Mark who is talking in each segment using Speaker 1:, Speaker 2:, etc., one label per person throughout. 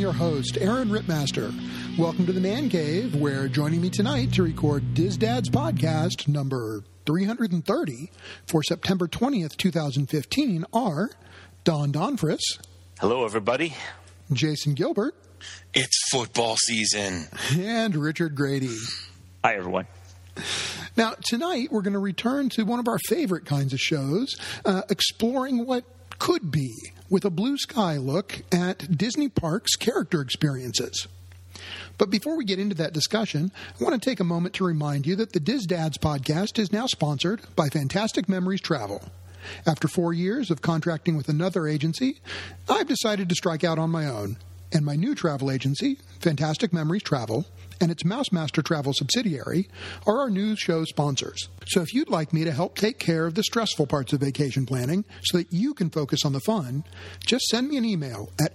Speaker 1: your host, Aaron Ripmaster. Welcome to the Man Cave, where joining me tonight to record Diz Dad's podcast number 330 for September 20th, 2015 are Don Donfris.
Speaker 2: Hello, everybody.
Speaker 1: Jason Gilbert.
Speaker 2: It's football season.
Speaker 1: And Richard Grady.
Speaker 3: Hi, everyone.
Speaker 1: Now, tonight we're going to return to one of our favorite kinds of shows, exploring what could be with a blue sky look at Disney Parks character experiences. But before we get into that discussion, I want to take a moment to remind you that the Diz Dads podcast is now sponsored by Fantastic Memories Travel. After 4 years of contracting with another agency, I've decided to strike out on my own. And my new travel agency, Fantastic Memories Travel, and its Mousemaster Travel subsidiary are our new show sponsors. So if you'd like me to help take care of the stressful parts of vacation planning so that you can focus on the fun, just send me an email at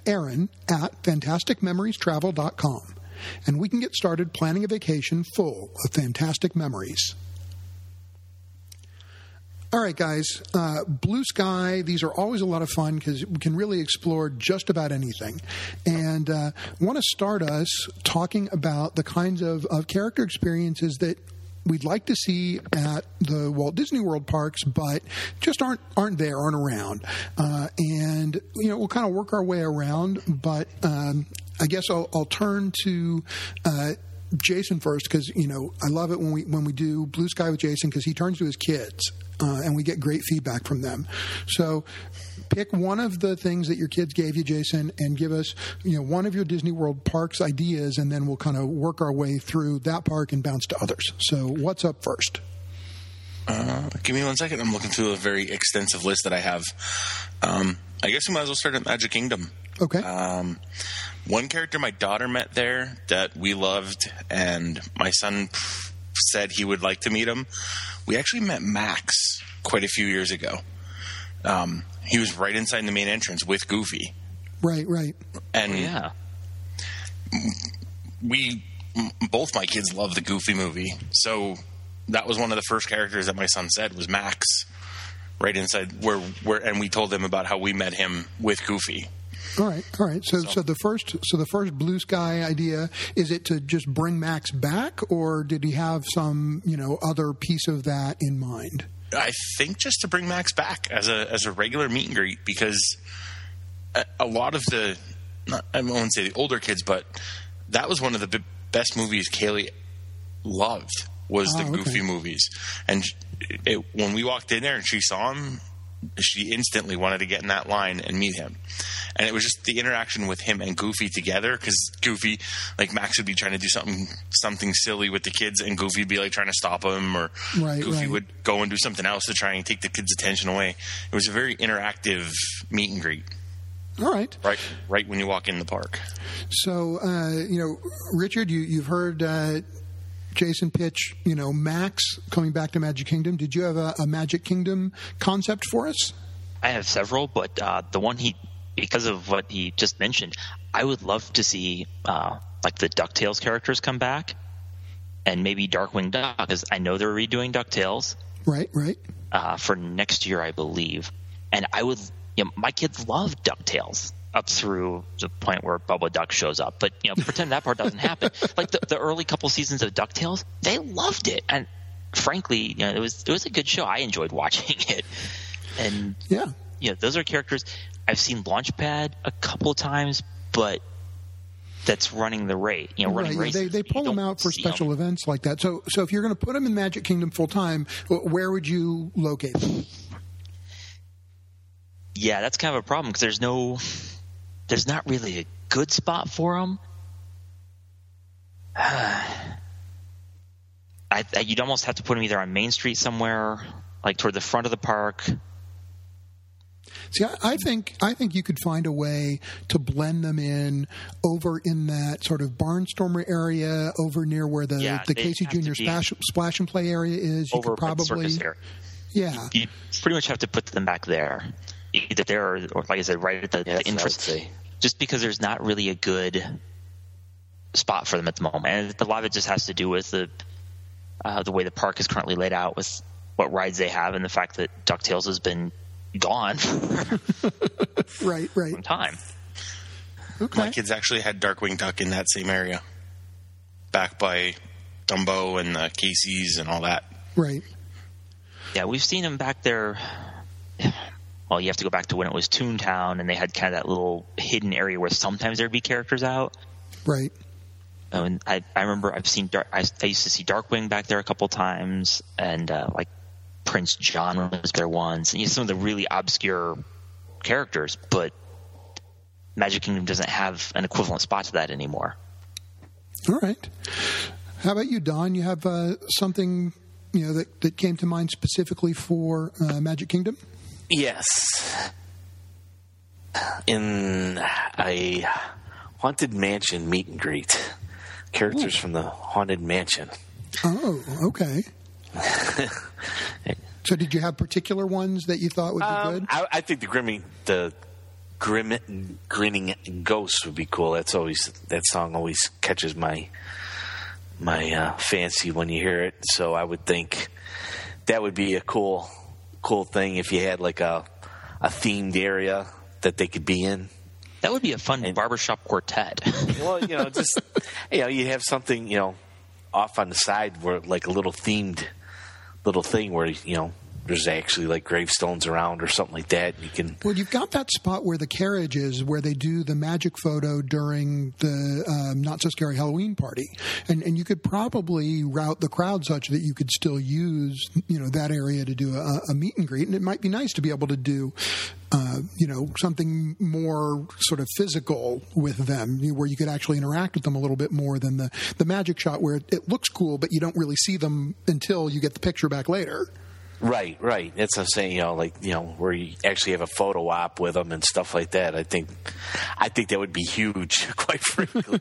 Speaker 1: aaron@fantasticmemoriestravel.com, and we can get started planning a vacation full of fantastic memories. All right, guys, blue sky, these are always a lot of fun because we can really explore just about anything. And I want to start us talking about the kinds of character experiences that we'd like to see at the Walt Disney World parks, but just aren't around. And, you know, we'll kind of work our way around, but I guess I'll turn to Jason first because, you know, I love it when we do Blue Sky with Jason because he turns to his kids. And we get great feedback from them. So pick one of the things that your kids gave you, Jason, and give us, you know, one of your Disney World parks ideas, and then we'll kind of work our way through that park and bounce to others. So what's up first?
Speaker 2: Give me 1 second. I'm looking through a very extensive list that I have. I guess we might as well start at Magic Kingdom.
Speaker 1: Okay.
Speaker 2: One character my daughter met there that we loved, and my son said he would like to meet him. We actually met Max quite a few years ago. He was right inside the main entrance with Goofy.
Speaker 1: Right.
Speaker 2: And both my kids love the Goofy movie. So that was one of the first characters that my son said was Max, right inside where and we told him about how we met him with Goofy.
Speaker 1: All right. So the first blue sky idea, is it to just bring Max back, or did he have some, you know, other piece of that in mind?
Speaker 2: I think just to bring Max back as a regular meet and greet, because a lot of I won't say the older kids, but that was one of the best movies Kaylee loved was the Goofy movies. And when we walked in there and she saw him, she instantly wanted to get in that line and meet him. And it was just the interaction with him and Goofy together, because Goofy, like Max would be trying to do something silly with the kids, and Goofy would be like trying to stop him, or Goofy would go and do something else to try and take the kids' attention away. It was a very interactive meet and greet.
Speaker 1: All right.
Speaker 2: Right when you walk in the park.
Speaker 1: So, you know, Richard, you've heard Jason pitch, you know, Max coming back to Magic Kingdom. Did you have a Magic Kingdom concept for us?
Speaker 3: I have several, but the one because of what he just mentioned, I would love to see like the DuckTales characters come back, and maybe Darkwing Duck, because I know they're redoing DuckTales.
Speaker 1: Right.
Speaker 3: For next year, I believe. And my kids love DuckTales up through the point where Bubba Duck shows up. But, you know, pretend that part doesn't happen. Like the early couple seasons of DuckTales, they loved it. And frankly, you know, it was a good show. I enjoyed watching it. And, you know, those are characters. I've seen Launchpad a couple of times, but that's running the rate. You know, running races.
Speaker 1: They pull them out for special events like that. So if you're going to put them in Magic Kingdom full time, where would you locate them?
Speaker 3: Yeah, that's kind of a problem because there's not really a good spot for them. You'd almost have to put them either on Main Street somewhere, like toward the front of the park.
Speaker 1: See, I think you could find a way to blend them in over in that sort of Barnstormer area, over near where the Casey Jr. Splash and Play area is. You could probably,
Speaker 3: you pretty much have to put them back there, either there or like I said, right at the entrance. Just because there's not really a good spot for them at the moment, and a lot of it just has to do with the way the park is currently laid out, with what rides they have, and the fact that DuckTales has been gone for
Speaker 1: right
Speaker 3: some time.
Speaker 1: Okay.
Speaker 2: My kids actually had Darkwing Duck in that same area, back by Dumbo and Casey's and all that.
Speaker 1: Right.
Speaker 3: Yeah, we've seen him back there. Well, you have to go back to when it was Toontown, and they had kind of that little hidden area where sometimes there'd be characters out.
Speaker 1: Right.
Speaker 3: And I remember I used to see Darkwing back there a couple times, and like Prince John was there once, and some of the really obscure characters. But Magic Kingdom doesn't have an equivalent spot to that anymore.
Speaker 1: All right. How about you, Don? You have something that came to mind specifically for Magic Kingdom?
Speaker 4: Yes. In a Haunted Mansion meet and greet. Characters from the Haunted Mansion.
Speaker 1: Oh, okay. So did you have particular ones that you thought would be good?
Speaker 4: I think the Grinning Ghost would be cool. That song always catches my fancy when you hear it. So I would think that would be a cool thing if you had like a themed area that they could be in.
Speaker 3: That would be a fun barbershop quartet.
Speaker 4: Well, just you have something off on the side where like a little themed little thing where there's actually like gravestones around or something like that.
Speaker 1: Well, you've got that spot where the carriage is, where they do the magic photo during the Not So Scary Halloween party, and you could probably route the crowd such that you could still use that area to do a meet and greet, and it might be nice to be able to do something more sort of physical with them, where you could actually interact with them a little bit more than the magic shot where it looks cool, but you don't really see them until you get the picture back later.
Speaker 4: Right. That's what I'm saying. Where you actually have a photo op with them and stuff like that. I think that would be huge, quite frankly.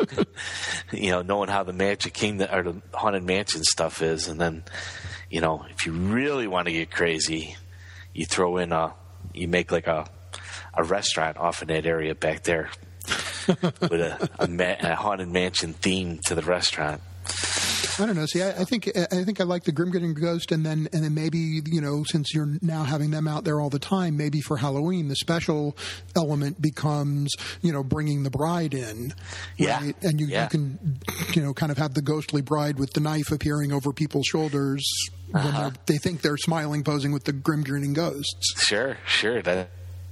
Speaker 4: Knowing how the Magic Kingdom or the Haunted Mansion stuff is, and then, if you really want to get crazy, you throw in you make like a restaurant off in that area back there with a Haunted Mansion theme to the restaurant.
Speaker 1: I don't know. See, I think I like the Grim Grinning Ghost, and then maybe since you're now having them out there all the time, maybe for Halloween the special element becomes bringing the bride in, right? And you can kind of have the ghostly bride with the knife appearing over people's shoulders when they think they're smiling, posing with the Grim Grinning Ghosts.
Speaker 4: Sure. That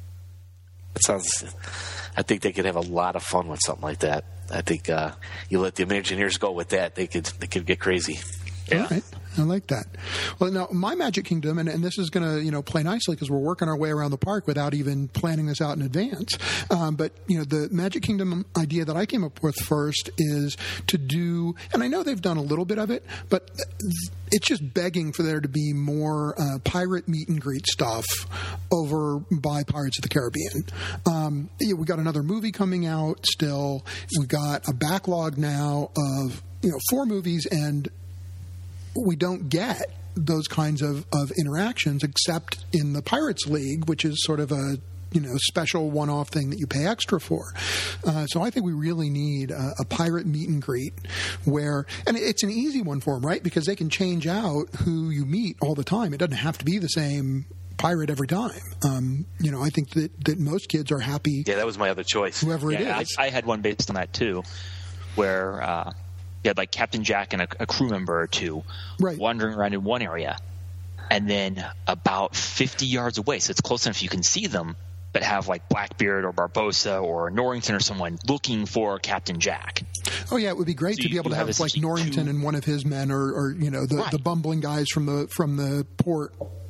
Speaker 4: sounds. I think they could have a lot of fun with something like that. I think you let the Imagineers go with that, they could get crazy.
Speaker 1: Yeah. All right. I like that. Well, now, my Magic Kingdom, and this is going to play nicely because we're working our way around the park without even planning this out in advance. But the Magic Kingdom idea that I came up with first is to do, and I know they've done a little bit of it, but it's just begging for there to be more pirate meet and greet stuff over by Pirates of the Caribbean. We got another movie coming out still. We got a backlog now of 4 movies, and we don't get those kinds of interactions except in the Pirates League, which is sort of a special one-off thing that you pay extra for. So I think we really need a pirate meet and greet and it's an easy one for them, right? Because they can change out who you meet all the time. It doesn't have to be the same pirate every time. I think that most kids are happy.
Speaker 4: Yeah, that was my other choice.
Speaker 1: Whoever it is.
Speaker 3: I had one based on that too, where you had like Captain Jack and a crew member or two wandering around in one area, and then about 50 yards away, so it's close enough you can see them, but have like Blackbeard or Barbossa or Norrington or someone looking for Captain Jack.
Speaker 1: Oh yeah, it would be great to be able to have like Norrington and one of his men, or the bumbling guys from the port.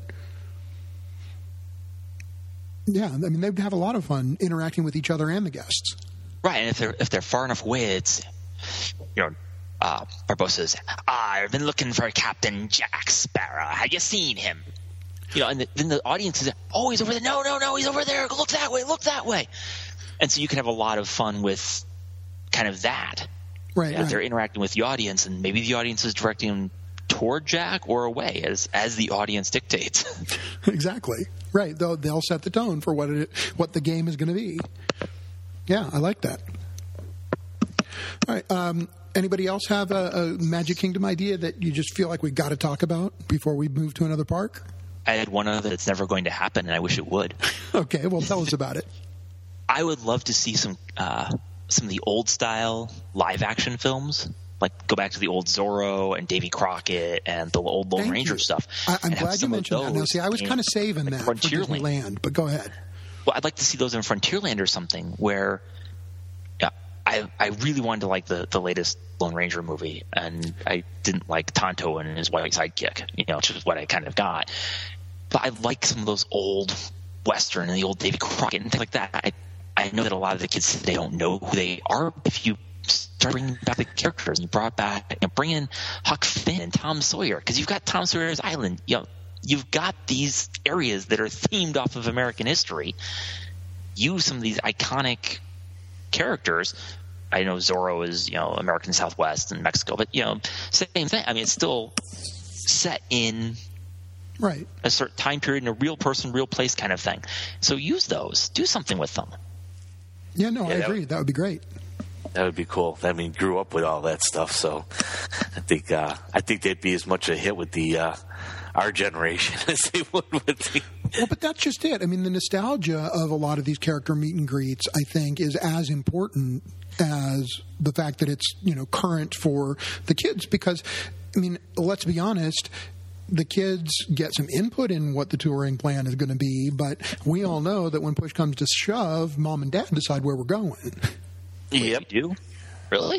Speaker 1: Yeah, I mean they'd have a lot of fun interacting with each other and the guests.
Speaker 3: Right, and if they're far enough away, it's Barbossa's, I've been looking for Captain Jack Sparrow. Have you seen him? And then the audience is, oh, he's over there. No, he's over there. Look that way. And so you can have a lot of fun with kind of that.
Speaker 1: Right.
Speaker 3: They're interacting with the audience, and maybe the audience is directing them toward Jack or away as the audience dictates.
Speaker 1: Exactly. Right. They'll set the tone for what the game is going to be. Yeah, I like that. All right. Anybody else have a Magic Kingdom idea that you just feel like we got to talk about before we move to another park?
Speaker 3: I had one other that's never going to happen, and I wish it would.
Speaker 1: Okay, well, tell us about it.
Speaker 3: I would love to see some of the old style live action films. Like go back to the old Zorro and Davy Crockett and the old Lone Ranger stuff.
Speaker 1: I'm glad you mentioned that. Now, see, I was kind of saving that for Disneyland, but go ahead.
Speaker 3: Well, I'd like to see those in Frontierland or something where I really wanted to like the latest Lone Ranger movie, and I didn't like Tonto and his white sidekick, which is what I kind of got. But I like some of those old Western and the old Davy Crockett and things like that. I know that a lot of the kids today don't know who they are. If you start bringing back the characters, and you brought back, bring in Huck Finn and Tom Sawyer, because you've got Tom Sawyer's Island. You've got these areas that are themed off of American history. Use some of these iconic characters. I know Zorro is, American Southwest and Mexico, but same thing. I mean, it's still set in a certain time period in a real person, real place kind of thing. So use those. Do something with them.
Speaker 1: Yeah, no, I agree. That would be great.
Speaker 4: That would be cool. I mean, grew up with all that stuff, so I think they'd be as much a hit with the our generation as they would with the.
Speaker 1: Well, but that's just it. I mean, the nostalgia of a lot of these character meet and greets, I think, is as important as the fact that it's current for the kids. Because, I mean, let's be honest. The kids get some input in what the touring plan is going to be, but we all know that when push comes to shove, mom and dad decide where we're going.
Speaker 3: Yep. You do? Really?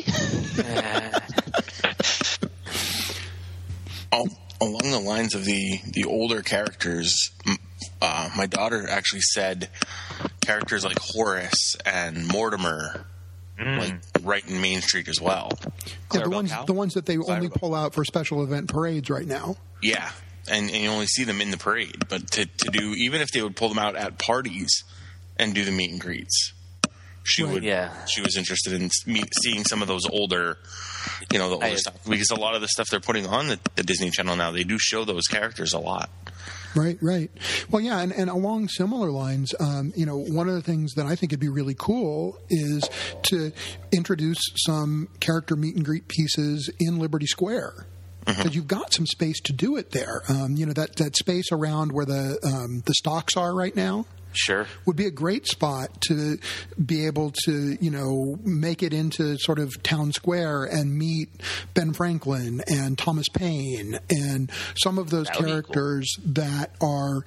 Speaker 2: Along the lines of the older characters, my daughter actually said characters like Horace and Mortimer, like right in Main Street as well.
Speaker 1: Yeah, the ones that they only pull out for special event parades right now.
Speaker 2: Yeah, and you only see them in the parade. But to do, even if they would pull them out at parties and do the meet and greets, she would. Yeah. She was interested in seeing some of those older, the older stuff, because a lot of the stuff they're putting on the Disney Channel now, they do show those characters a lot.
Speaker 1: Right. Well, yeah, and along similar lines, one of the things that I think would be really cool is to introduce some character meet and greet pieces in Liberty Square. Because you've got some space to do it there. That space around where the stocks are right now.
Speaker 4: Sure.
Speaker 1: Would be a great spot to be able to, make it into sort of town square and meet Ben Franklin and Thomas Paine and some of those characters that are,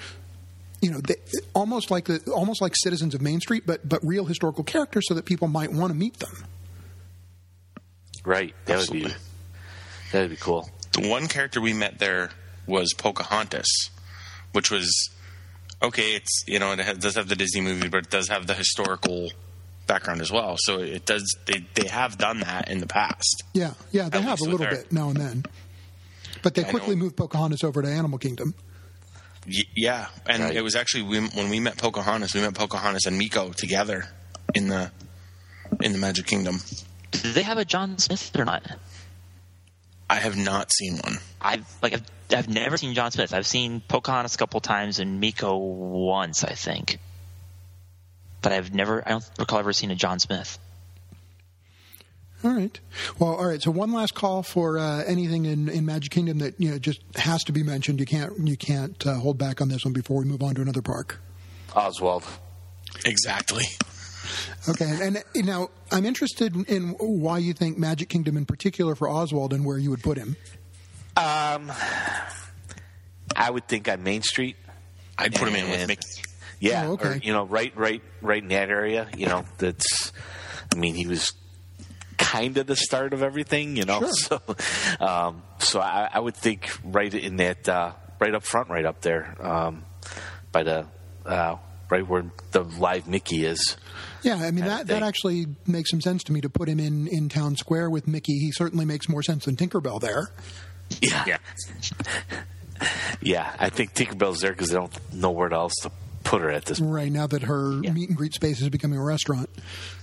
Speaker 1: almost like citizens of Main Street, but real historical characters, so that people might want to meet them.
Speaker 4: Right. That would be cool.
Speaker 2: The one character we met there was Pocahontas, which was okay. It's it does have the Disney movie, but it does have the historical background as well. So it does. They have done that in the past.
Speaker 1: Yeah, they have a little bit now and then, but they quickly moved Pocahontas over to Animal Kingdom.
Speaker 2: Yeah, and it was actually when we met Pocahontas and Miko together in the Magic Kingdom.
Speaker 3: Do they have a John Smith or not?
Speaker 2: I have not seen one.
Speaker 3: I've never seen John Smith. I've seen Pocahontas a couple times and Miko once, I think. But I don't recall ever seeing a John Smith.
Speaker 1: All right. Well, all right. So one last call for anything in Magic Kingdom that just has to be mentioned. You can't hold back on this one before we move on to another park.
Speaker 4: Oswald.
Speaker 2: Exactly.
Speaker 1: Okay, and now I'm interested in why you think Magic Kingdom in particular for Oswald and where you would put him.
Speaker 4: I would think on Main Street.
Speaker 2: I'd put him in with Mickey.
Speaker 1: Yeah, okay.
Speaker 4: Or, right in that area. That's. I mean, he was kind of the start of everything.
Speaker 1: Sure.
Speaker 4: So I would think right in that, right up front, right up there, by the. Right where the live Mickey is.
Speaker 1: Yeah, I mean, that actually makes some sense to me to put him in Town Square with Mickey. He certainly makes more sense than Tinkerbell there.
Speaker 4: Yeah. Yeah, I think Tinkerbell's there because they don't know where else to put her at this point.
Speaker 1: Right, now that her meet and greet space is becoming a restaurant.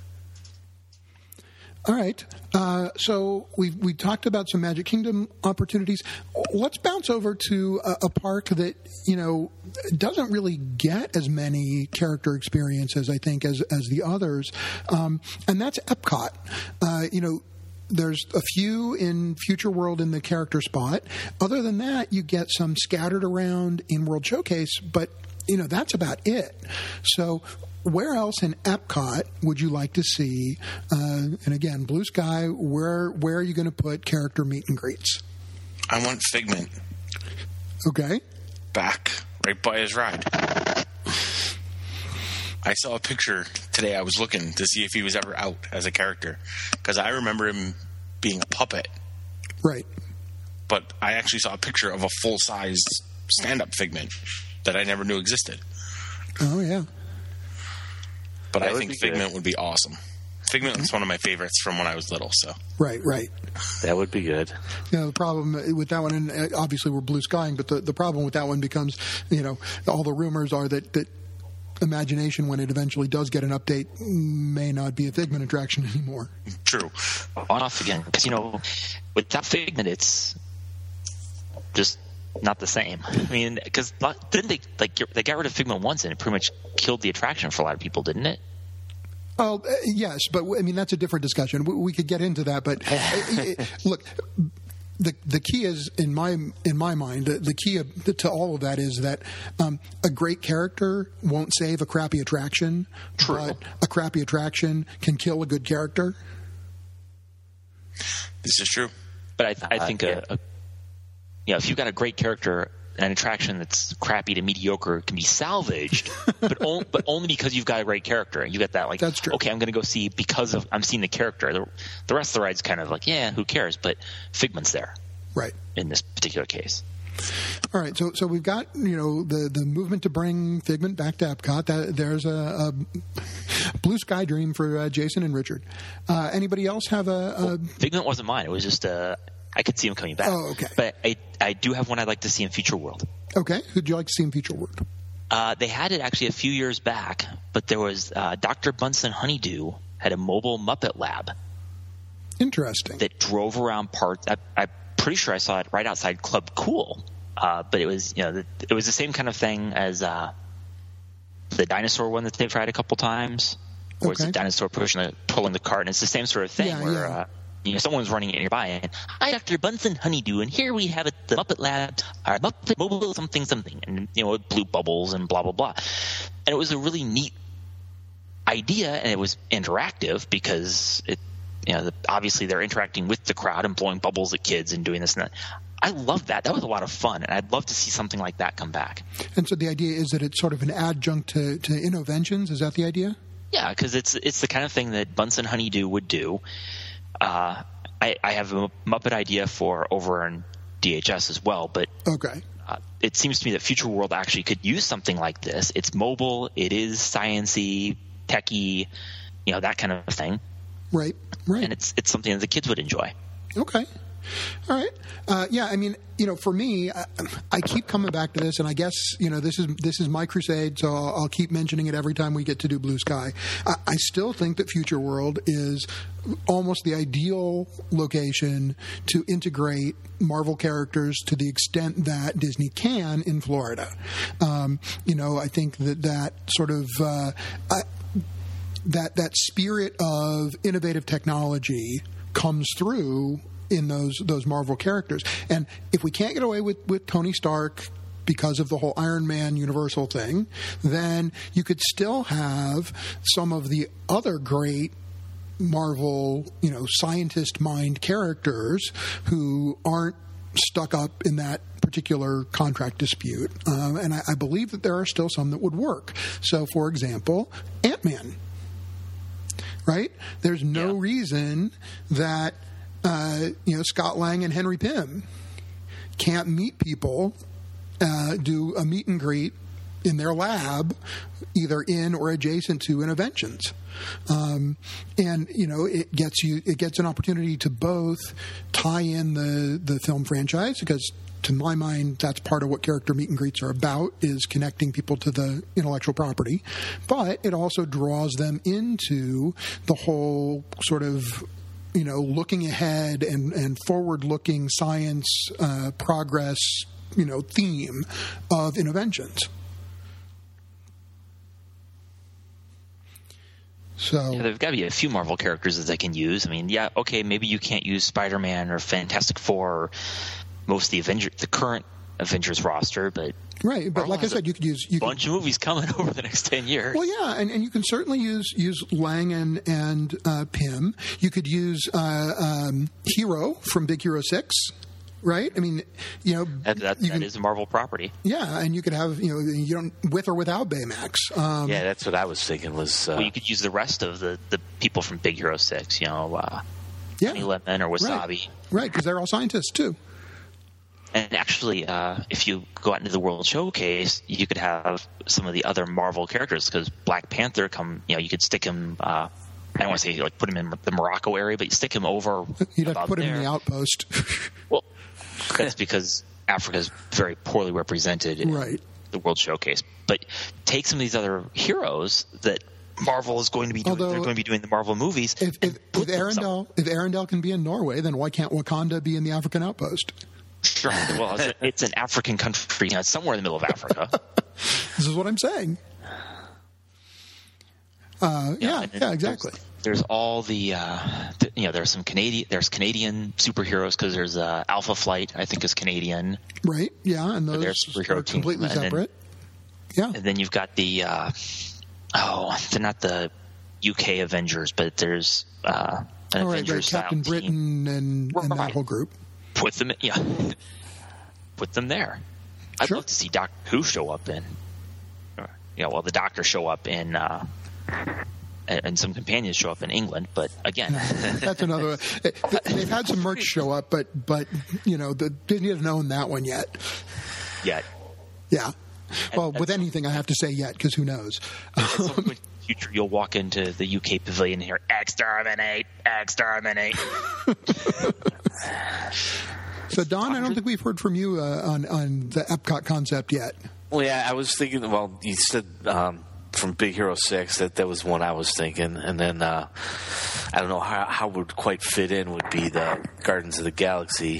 Speaker 1: All right. So we talked about some Magic Kingdom opportunities. Let's bounce over to a park that, doesn't really get as many character experiences, I think, as the others. And that's Epcot. There's a few in Future World in the character spot. Other than that, you get some scattered around in World Showcase, but that's about it. So where else in Epcot would you like to see, and again, Blue Sky, where are you going to put character meet and greets?
Speaker 2: I want Figment.
Speaker 1: Okay.
Speaker 2: Back, right by his ride. I saw a picture today. I was looking to see if he was ever out as a character, because I remember him being a puppet.
Speaker 1: Right.
Speaker 2: But I actually saw a picture of a full-size stand-up Figment that I never knew existed.
Speaker 1: Oh, yeah.
Speaker 2: But I think Figment would be awesome. Figment was one of my favorites from when I was little. So
Speaker 1: Right.
Speaker 4: That would be good.
Speaker 1: The problem with that one, and obviously we're blue skying, but the problem with that one becomes, all the rumors are that Imagination, when it eventually does get an update, may not be a Figment attraction anymore.
Speaker 2: True.
Speaker 3: On off again, because without Figment, it's just not the same. I mean, because didn't they got rid of Figment once, and it pretty much killed the attraction for a lot of people, didn't it?
Speaker 1: Oh, yes, but I mean that's a different discussion. We could get into that, but look. The key is in my mind. The key to all of that is that a great character won't save a crappy attraction.
Speaker 3: True.
Speaker 1: But a crappy attraction can kill a good character.
Speaker 2: This is true.
Speaker 3: But I think if you've got a great character, an attraction that's crappy to mediocre can be salvaged, but only because you've got a great character. You get that,
Speaker 1: that's true.
Speaker 3: Okay, I'm going to go see because I'm seeing the character. The rest of the ride's kind of who cares? But Figment's there,
Speaker 1: right?
Speaker 3: In this particular case.
Speaker 1: All right, so we've got the movement to bring Figment back to Epcot. There's a blue sky dream for Jason and Richard. Anybody else have a
Speaker 3: Figment wasn't mine. It was just I could see him coming back.
Speaker 1: Oh, okay.
Speaker 3: But I do have one I'd like to see in Future World.
Speaker 1: Okay. Who'd you like to see in Future World?
Speaker 3: They had it actually a few years back, but there was Dr. Bunsen Honeydew had a mobile Muppet lab.
Speaker 1: Interesting.
Speaker 3: That drove around parts. I'm pretty sure I saw it right outside Club Cool. But it was it was the same kind of thing as the dinosaur one that they've tried a couple times. Where it's the dinosaur pulling the cart, and it's the same sort of thing where someone's running it nearby, and hi, Dr. Bunsen Honeydew, and here we have it, the Muppet Lab, our Muppet Mobile something, and it blew bubbles and blah blah blah, and it was a really neat idea, and it was interactive because it, obviously they're interacting with the crowd and blowing bubbles at kids and doing this and that. I love that. That was a lot of fun, and I'd love to see something like that come back. And
Speaker 1: so the idea is that it's sort of an adjunct to Innoventions. Is that the idea?
Speaker 3: Yeah, because it's the kind of thing that Bunsen Honeydew would do. I have a Muppet idea for over on DHS as well, but
Speaker 1: okay.
Speaker 3: It seems to me that Future World actually could use something like this. It's mobile, it is science-y, techy, that kind of thing.
Speaker 1: Right.
Speaker 3: And it's something that the kids would enjoy.
Speaker 1: Okay. All right. I mean, for me, I keep coming back to this, and I guess, this is my crusade, so I'll keep mentioning it every time we get to do Blue Sky. I still think that Future World is almost the ideal location to integrate Marvel characters to the extent that Disney can in Florida. I think that sort of that spirit of innovative technology comes through in those Marvel characters. And if we can't get away with Tony Stark because of the whole Iron Man Universal thing, then you could still have some of the other great Marvel, scientist mind characters who aren't stuck up in that particular contract dispute. And I believe that there are still some that would work. So, for example, Ant-Man. Right? There's no reason that Scott Lang and Henry Pym can't meet people, do a meet and greet in their lab, either in or adjacent to Innoventions. And it gets an opportunity to both tie in the film franchise, because to my mind, that's part of what character meet and greets are about, is connecting people to the intellectual property. But it also draws them into the whole sort of looking ahead and forward-looking science progress, theme of Innoventions. So
Speaker 3: there've got to be a few Marvel characters that they can use. I mean, maybe you can't use Spider-Man or Fantastic Four or most of the Avengers, the current Avengers roster, but
Speaker 1: Right, but like I said, you could use
Speaker 3: a bunch of movies coming over the next 10 years.
Speaker 1: Well, yeah, and you can certainly use Lang and Pym. You could use Hero from Big Hero 6. Right? I mean,
Speaker 3: that is a Marvel property.
Speaker 1: Yeah, and you could have, you don't with or without Baymax.
Speaker 4: Yeah, that's what I was thinking was.
Speaker 3: Well, you could use the rest of the people from Big Hero 6, Honey Lemon or Wasabi.
Speaker 1: Right, because they're all scientists too.
Speaker 3: And actually, if you go out into the World Showcase, you could have some of the other Marvel characters, because Black Panther you could stick him. I don't want to say put him in the Morocco area, but you stick him over.
Speaker 1: You'd have to put him in the outpost.
Speaker 3: Well, that's because Africa is very poorly represented in the World Showcase. But take some of these other heroes that Marvel is going to be doing. They're going to be doing the Marvel movies.
Speaker 1: If Arendelle can be in Norway, then why can't Wakanda be in the African outpost?
Speaker 3: Sure. Well, it's an African country. It's somewhere in the middle of Africa.
Speaker 1: This is what I'm saying. Yeah, exactly.
Speaker 3: There's all there's some Canadian superheroes, because there's Alpha Flight, I think, is Canadian.
Speaker 1: Right. Yeah, and those are completely separate. Yeah. And
Speaker 3: then you've got the they're not the UK Avengers, but there's an Avengers
Speaker 1: Captain Britain and that whole group.
Speaker 3: Put them there. I'd love to see Doctor Who show up in. The Doctor show up in. And some companions show up in England, but again,
Speaker 1: that's another. They've had some merch show up, but they didn't own that one yet.
Speaker 3: Yet,
Speaker 1: yeah. Well, with anything, I have to say yet, because who knows?
Speaker 3: At some point in the future, you'll walk into the UK pavilion and hear "Exterminate, exterminate."
Speaker 1: So, Don, I don't think we've heard from you on the Epcot concept yet.
Speaker 4: Well, yeah, I was thinking. Well, you said. From Big Hero 6, that was one I was thinking. And then I don't know how would quite fit in would be the Guardians of the Galaxy.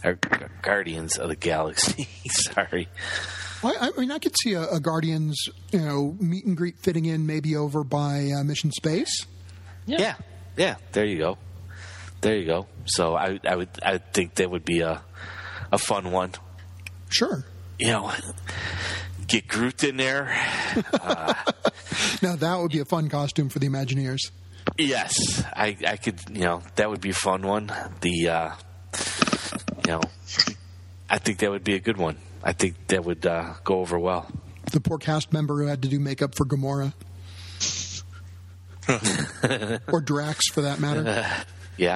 Speaker 4: Sorry.
Speaker 1: I mean, I could see a Guardians, meet and greet fitting in maybe over by Mission Space.
Speaker 4: Yeah. There you go. So I think that would be a fun one.
Speaker 1: Sure.
Speaker 4: Get Groot in there.
Speaker 1: Now that would be a fun costume for the Imagineers.
Speaker 4: Yes, I could. That would be a fun one. I think that would be a good one. I think that would go over well.
Speaker 1: The poor cast member who had to do makeup for Gamora, or Drax, for that matter.
Speaker 4: Yeah.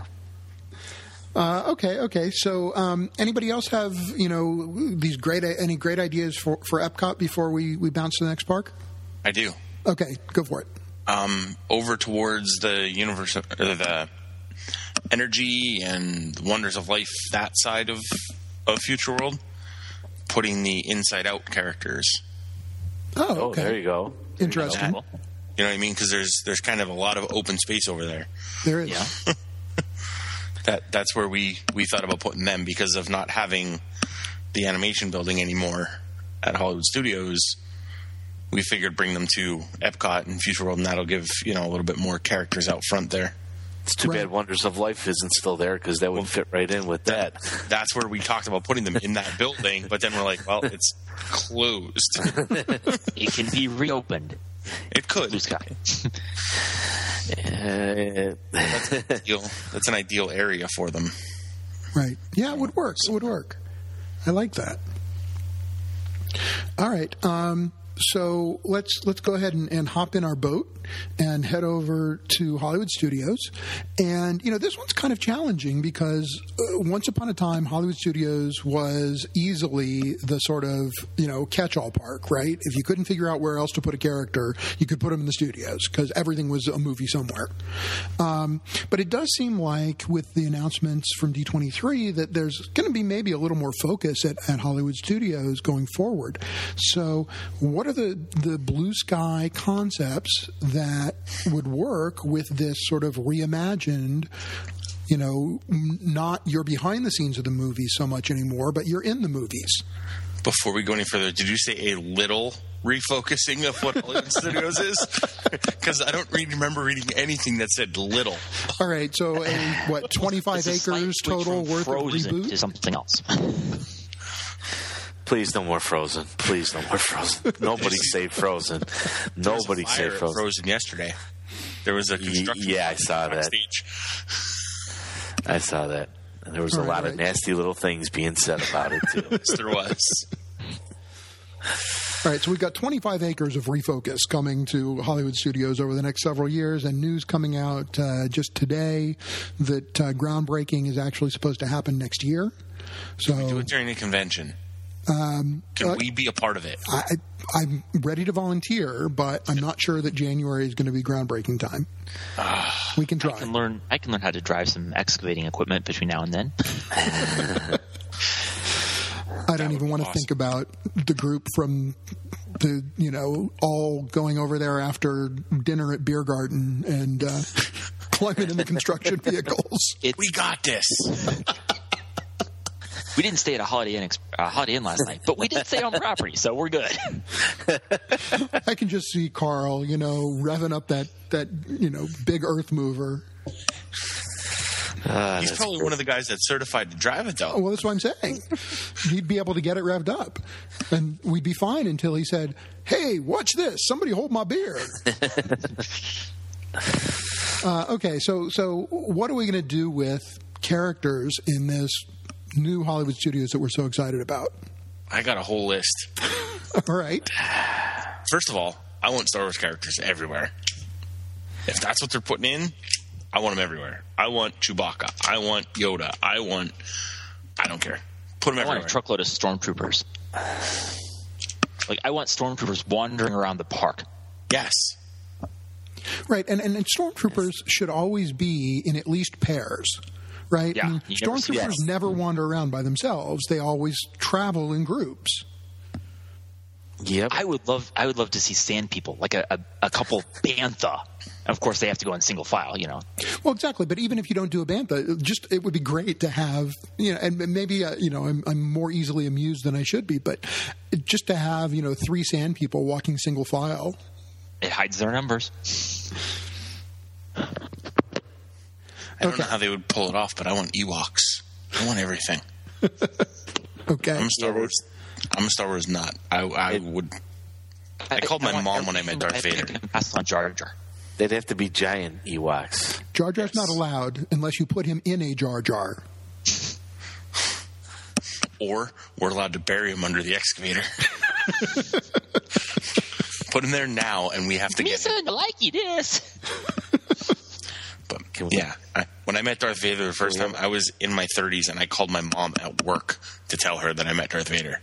Speaker 1: Okay. So, anybody else have any great ideas for Epcot before we bounce to the next park?
Speaker 2: I do.
Speaker 1: Okay, go for it.
Speaker 2: Over towards the universe, the energy and the wonders of life, that side of Future World, putting the Inside Out characters.
Speaker 1: Oh, okay.
Speaker 4: There you go.
Speaker 1: Interesting.
Speaker 2: You know what I mean? Because there's kind of a lot of open space over there.
Speaker 1: There is.
Speaker 3: Yeah.
Speaker 2: That's where we thought about putting them, because of not having the animation building anymore at Hollywood Studios. We figured bring them to Epcot and Future World, and that'll give a little bit more characters out front there.
Speaker 4: It's too bad Wonders of Life isn't still there, because that would fit right in with that.
Speaker 2: That's where we talked about putting them, in that building, but then we're like, well, it's closed.
Speaker 3: It can be reopened.
Speaker 2: It could.
Speaker 3: Blue Sky.
Speaker 2: That's an ideal area for them.
Speaker 1: Right. Yeah, it would work. I like that. All right. So let's go ahead and hop in our boat and head over to Hollywood Studios. And, this one's kind of challenging because once upon a time, Hollywood Studios was easily the sort of, catch-all park, right? If you couldn't figure out where else to put a character, you could put them in the studios because everything was a movie somewhere. But it does seem like with the announcements from D23 that there's going to be maybe a little more focus at Hollywood Studios going forward. So what are the blue sky concepts that would work with this sort of reimagined, not you're behind the scenes of the movies so much anymore, but you're in the movies?
Speaker 2: Before we go any further, did you say a little refocusing of what Hollywood Studios is? Because I don't remember reading anything that said little.
Speaker 1: All right, so 25 acres total worth of reboot?
Speaker 3: To something else.
Speaker 4: Please, no more Frozen. Please, no more Frozen. Nobody say Frozen. Nobody say Frozen.
Speaker 2: Frozen yesterday. There was a construction.
Speaker 4: Yeah, I saw that. I saw that. And there was a lot of nasty little things being said about it, too.
Speaker 2: Yes, there was.
Speaker 1: All right, so we've got 25 acres of refocus coming to Hollywood studios over the next several years, and news coming out just today that groundbreaking is actually supposed to happen next year. So
Speaker 2: do it during a convention. Can we be a part of it?
Speaker 1: I'm ready to volunteer, but I'm not sure that January is going to be groundbreaking time. We can try.
Speaker 3: I can learn how to drive some excavating equipment between now and then.
Speaker 1: I don't even want to think about the group from the, all going over there after dinner at Beer Garden and climbing in the construction vehicles.
Speaker 2: We got this.
Speaker 3: We didn't stay at a Holiday Inn last night, but we did stay on property, so we're good.
Speaker 1: I can just see Carl, revving up that big earth mover.
Speaker 2: He's probably one of the guys that's certified to drive it, though.
Speaker 1: Well, that's what I'm saying. He'd be able to get it revved up, and we'd be fine until he said, "Hey, watch this! Somebody hold my beer." Okay, so what are we going to do with characters in this new Hollywood studios that we're so excited about?
Speaker 2: I got a whole list.
Speaker 1: All right.
Speaker 2: First of all, I want Star Wars characters everywhere. If that's what they're putting in, I want them everywhere. I want Chewbacca. I want Yoda. I don't care. Put them everywhere.
Speaker 3: I want a truckload of stormtroopers. I want stormtroopers wandering around the park.
Speaker 2: Yes.
Speaker 1: Right, and stormtroopers should always be in at least pairs. Right?
Speaker 3: Yeah,
Speaker 1: stormtroopers never wander around by themselves. They always travel in groups.
Speaker 4: Yep.
Speaker 3: I would love to see sand people, like a couple bantha. Of course, they have to go in single file,
Speaker 1: Well, exactly. But even if you don't do a bantha, it would be great to have, and maybe, I'm more easily amused than I should be, but just to have, 3 sand people walking single file.
Speaker 3: It hides their numbers.
Speaker 2: I don't know how they would pull it off, but I want Ewoks. I want everything.
Speaker 1: Okay.
Speaker 2: I'm a Star Wars nut. I called my mom when I met Darth Vader.
Speaker 3: Passed on Jar Jar.
Speaker 4: They'd have to be giant Ewoks.
Speaker 1: Jar Jar's not allowed unless you put him in a Jar Jar.
Speaker 2: Or we're allowed to bury him under the excavator. Put him there now, and we have to get him.
Speaker 3: I like you this.
Speaker 2: But yeah, when I met Darth Vader the first time, I was in my 30s, and I called my mom at work to tell her that I met Darth Vader.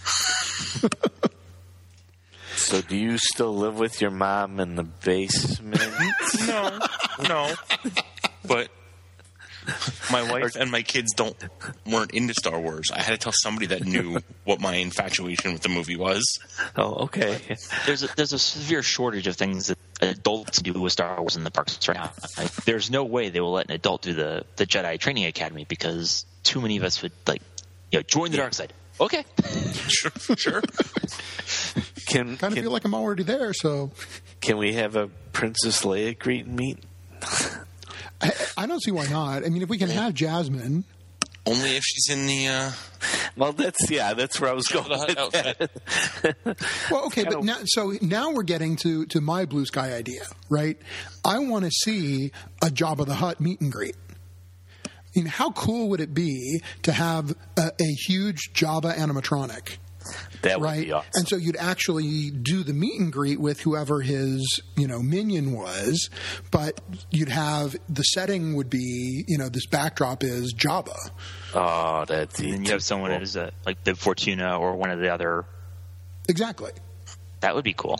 Speaker 4: So do you still live with your mom in the basement?
Speaker 2: No. But my wife and my kids weren't into Star Wars. I had to tell somebody that knew what my infatuation with the movie was.
Speaker 4: Oh, okay.
Speaker 3: There's a severe shortage of things that adults do with Star Wars in the parks right now. There's no way they will let an adult do the Jedi Training Academy because too many of us would join the dark side. Okay.
Speaker 2: Sure.
Speaker 1: Kind of feel like I'm already there, so.
Speaker 4: Can we have a Princess Leia greet and meet?
Speaker 1: I don't see why not. I mean, if we can have Jasmine.
Speaker 2: Only if she's in the...
Speaker 4: Well, that's where I was going with that.
Speaker 1: Well, okay, but now we're getting to my blue sky idea, right? I want to see a Jabba the Hutt meet and greet. I mean, how cool would it be to have a huge Jabba animatronic?
Speaker 4: That would be awesome.
Speaker 1: And so you'd actually do the meet and greet with whoever his, minion was, but you'd have the setting would be, this backdrop is Jabba.
Speaker 4: Oh, that's easy.
Speaker 3: And you have someone that is like the Fortuna or one of the other.
Speaker 1: Exactly.
Speaker 3: That would be cool.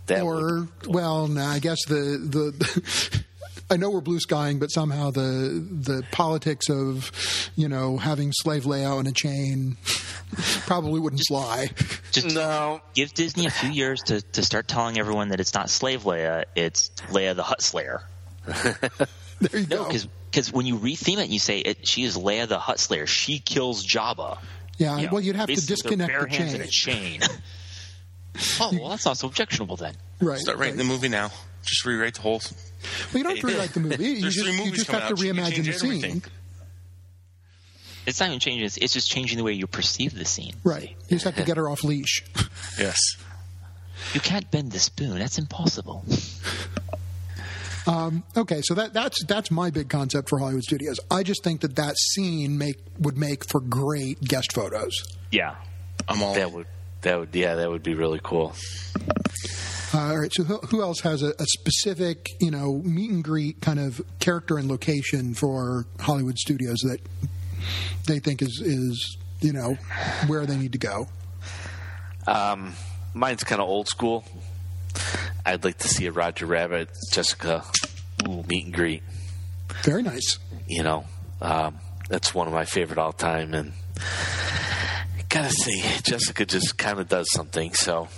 Speaker 1: I guess the I know we're blue skying, but somehow the politics of, having Slave Leia on a chain probably wouldn't fly.
Speaker 3: Give Disney a few years to start telling everyone that it's not Slave Leia, it's Leia the Hutt Slayer.
Speaker 1: There you go.
Speaker 3: Because when you retheme it and you say she is Leia the Hutt Slayer, she kills Jabba.
Speaker 1: Yeah, well, you'd have to disconnect the chain.
Speaker 3: And a chain. Oh, well, that's not so objectionable then.
Speaker 1: Right.
Speaker 2: Start writing the movie now. Just rewrite the whole...
Speaker 1: Well, you don't have to rewrite the movie. You just have to reimagine the scene.
Speaker 3: It's not even changing. It's just changing the way you perceive the scene.
Speaker 1: Right. You just have to get her off leash.
Speaker 2: Yes.
Speaker 3: You can't bend the spoon. That's impossible.
Speaker 1: Okay, so that's my big concept for Hollywood Studios. I just think that scene would make for great guest photos.
Speaker 3: Yeah.
Speaker 2: I'm all
Speaker 4: That would be really cool.
Speaker 1: All right, so who else has a specific, meet and greet kind of character and location for Hollywood Studios that they think is where they need to go?
Speaker 4: Mine's kind of old school. I'd like to see a Roger Rabbit, Jessica meet and greet.
Speaker 1: Very nice.
Speaker 4: That's one of my favorite all time, and gotta say, Jessica just kind of does something. So,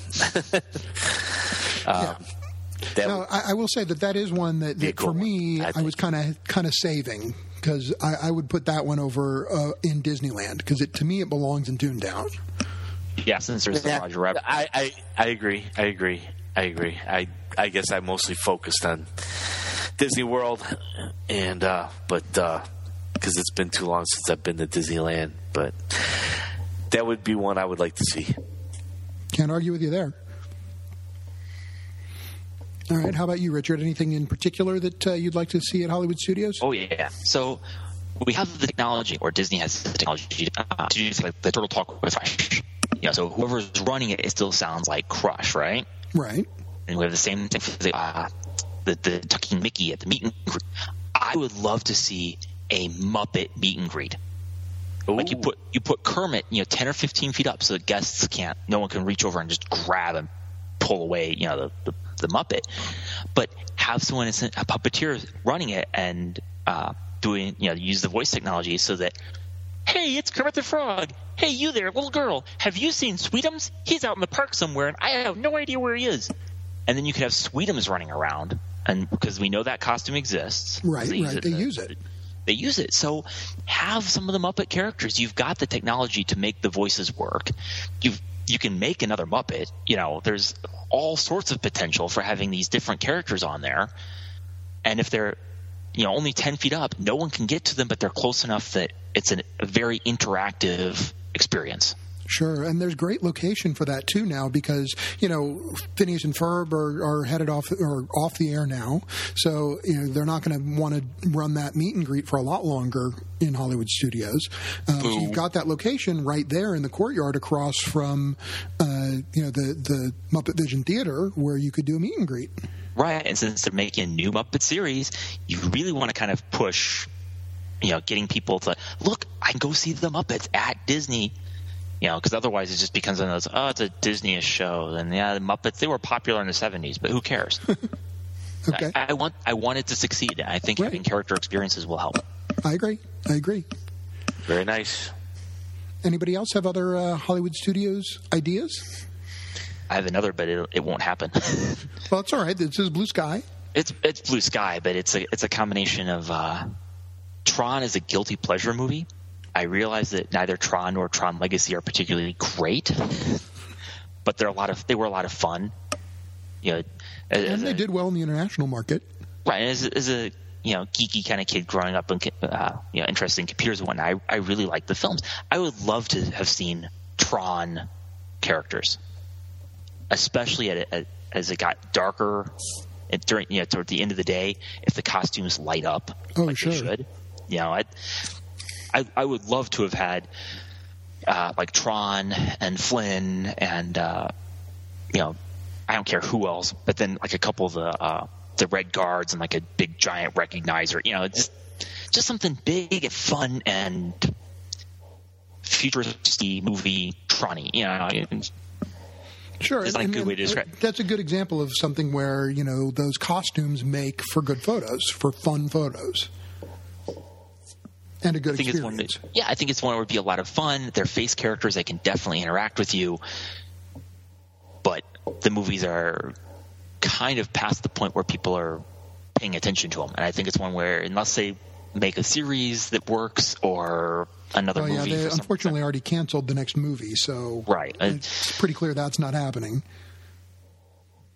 Speaker 1: I will say that is one that for me I was kind of saving, because I would put that one over in Disneyland, because to me it belongs in Toontown.
Speaker 3: Yeah, since there's the Roger Rabbit.
Speaker 4: I agree. I guess I mostly focused on Disney World, and but because it's been too long since I've been to Disneyland, but that would be one I would like to see.
Speaker 1: Can't argue with you there. All right, how about you, Richard? Anything in particular that you'd like to see at Hollywood Studios?
Speaker 3: Oh yeah. So we have the technology, or Disney has the technology to use like the Turtle Talk Refresh. So whoever's running it still sounds like Crush, right?
Speaker 1: Right.
Speaker 3: And we have the same thing for the Talking Mickey at the meet and greet. I would love to see a Muppet meet and greet. Ooh. Like you put Kermit, 10 or 15 feet up, so the guests no one can reach over and just grab and pull away, the Muppet. But have someone, a puppeteer, running it and doing, use the voice technology so that, hey, it's Kermit the Frog. Hey, you there, little girl. Have you seen Sweetums? He's out in the park somewhere, and I have no idea where he is. And then you could have Sweetums running around, and because we know that costume exists.
Speaker 1: Right. They use it.
Speaker 3: They use it. So have some of the Muppet characters. You've got the technology to make the voices work. You can make another Muppet. There's all sorts of potential for having these different characters on there. And if they're only 10 feet up, no one can get to them, but they're close enough that it's a very interactive experience.
Speaker 1: Sure, and there's great location for that too now, because Phineas and Ferb are headed off the air now, so they're not going to want to run that meet and greet for a lot longer in Hollywood Studios. So you've got that location right there in the courtyard across from the Muppet Vision Theater, where you could do a meet and greet.
Speaker 3: Right, and since they're making a new Muppet series, you really want to kind of push, getting people to look. I can go see the Muppets at Disney. Because otherwise it just becomes one of those, it's a Disney-ish show. And the Muppets, they were popular in the 70s, but who cares?
Speaker 1: Okay.
Speaker 3: I want it to succeed. I think having character experiences will help.
Speaker 1: I agree.
Speaker 4: Very nice.
Speaker 1: Anybody else have other Hollywood Studios ideas?
Speaker 3: I have another, but it won't happen.
Speaker 1: Well, it's all right. This is Blue Sky.
Speaker 3: It's Blue Sky, but it's a combination of Tron is a guilty pleasure movie. I realize that neither Tron nor Tron Legacy are particularly great, but they were a lot of fun. And
Speaker 1: they did well in the international market.
Speaker 3: Right. And as a geeky kind of kid growing up and interested in computers and whatnot, I really liked the films. I would love to have seen Tron characters, especially as it got darker and toward the end of the day. If the costumes light up, they should. I would love to have had like Tron and Flynn and I don't care who else, but then like a couple of the Red Guards and like a big giant recognizer, just something big and fun and futuristic movie Tron-y,
Speaker 1: Sure,
Speaker 3: it's not a good way to describe it.
Speaker 1: That's a good example of something where those costumes make for good photos, for fun photos. And a good experience.
Speaker 3: I think it's one that would be a lot of fun. They're face characters. They can definitely interact with you. But the movies are kind of past the point where people are paying attention to them. And I think it's one where unless they make a series that works or another movie.
Speaker 1: They unfortunately already canceled the next movie. So
Speaker 3: right.
Speaker 1: It's pretty clear that's not happening.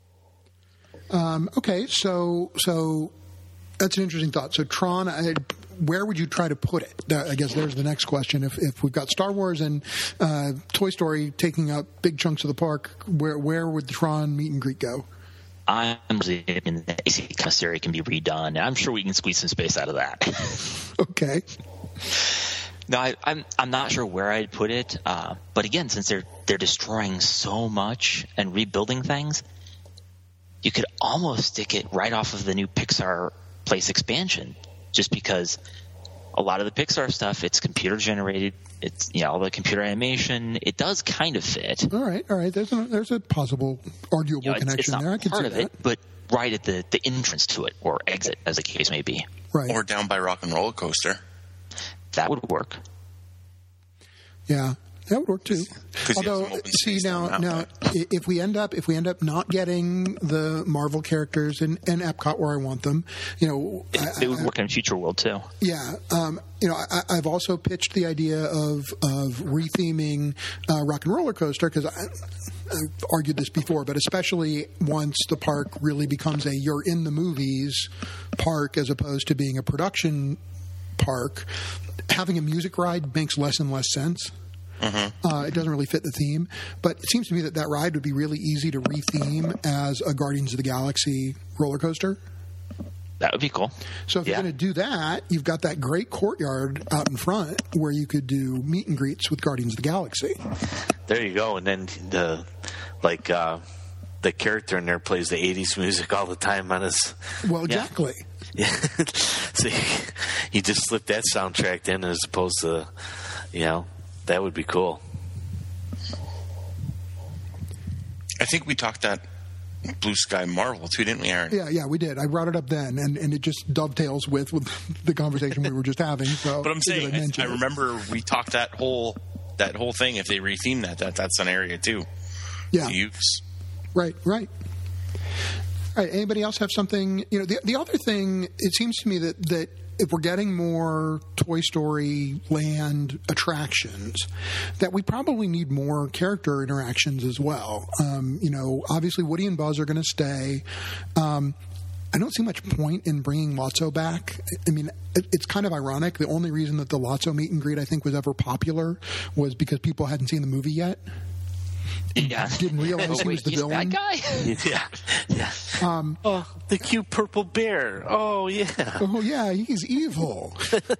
Speaker 1: Okay, so that's an interesting thought. So Tron, where would you try to put it? I guess there's the next question. If we've got Star Wars and Toy Story taking up big chunks of the park, where would the Tron meet and greet go?
Speaker 3: I'm in the AC commissary can be redone. I'm sure we can squeeze some space out of that.
Speaker 1: Okay.
Speaker 3: No, I'm not sure where I'd put it. But again, since they're destroying so much and rebuilding things, you could almost stick it right off of the new Pixar Place expansion, just because a lot of the Pixar stuff, it's computer generated. It's, all the computer animation. It does kind of fit.
Speaker 1: All right. There's a possible arguable connection
Speaker 3: it's not
Speaker 1: there. I can
Speaker 3: part
Speaker 1: see
Speaker 3: of
Speaker 1: that.
Speaker 3: it, but right at the entrance to it, or exit, as the case may be.
Speaker 1: Right.
Speaker 2: Or down by Rock and Roller Coaster.
Speaker 3: That would work.
Speaker 1: Yeah. That would work too. Although, see now, if we end up not getting the Marvel characters in Epcot where I want them,
Speaker 3: they would work in Future World too.
Speaker 1: Yeah, I've also pitched the idea of retheming Rock and Roller Coaster, because I've argued this before, but especially once the park really becomes a you're in the movies park as opposed to being a production park, having a music ride makes less and less sense. It doesn't really fit the theme, but it seems to me that ride would be really easy to retheme as a Guardians of the Galaxy roller coaster.
Speaker 3: That would be cool.
Speaker 1: So if you're going to do that, you've got that great courtyard out in front where you could do meet and greets with Guardians of the Galaxy.
Speaker 4: There you go. And then the character in there plays the 80s music all the time on his...
Speaker 1: Well, exactly.
Speaker 4: Yeah. So you just slip that soundtrack in as opposed to, that would be cool.
Speaker 2: I think we talked that Blue Sky Marvel too, didn't we, Aaron?
Speaker 1: Yeah, we did. I brought it up then, and it just dovetails with the conversation we were just having. So,
Speaker 2: but I'm saying, I remember we talked that whole thing. If they retheme that's an area too.
Speaker 1: Yeah.
Speaker 2: To use.
Speaker 1: Right. All right. Anybody else have something? The other thing, it seems to me that if we're getting more Toy Story Land attractions, that we probably need more character interactions as well. Obviously Woody and Buzz are going to stay. I don't see much point in bringing Lotso back. I mean, it's kind of ironic. The only reason that the Lotso meet and greet, I think, was ever popular was because people hadn't seen the movie yet.
Speaker 3: Yeah.
Speaker 1: Didn't realize he was the villain.
Speaker 3: That guy?
Speaker 4: Yeah. The cute purple bear. Oh, yeah.
Speaker 1: Oh, yeah, he's evil.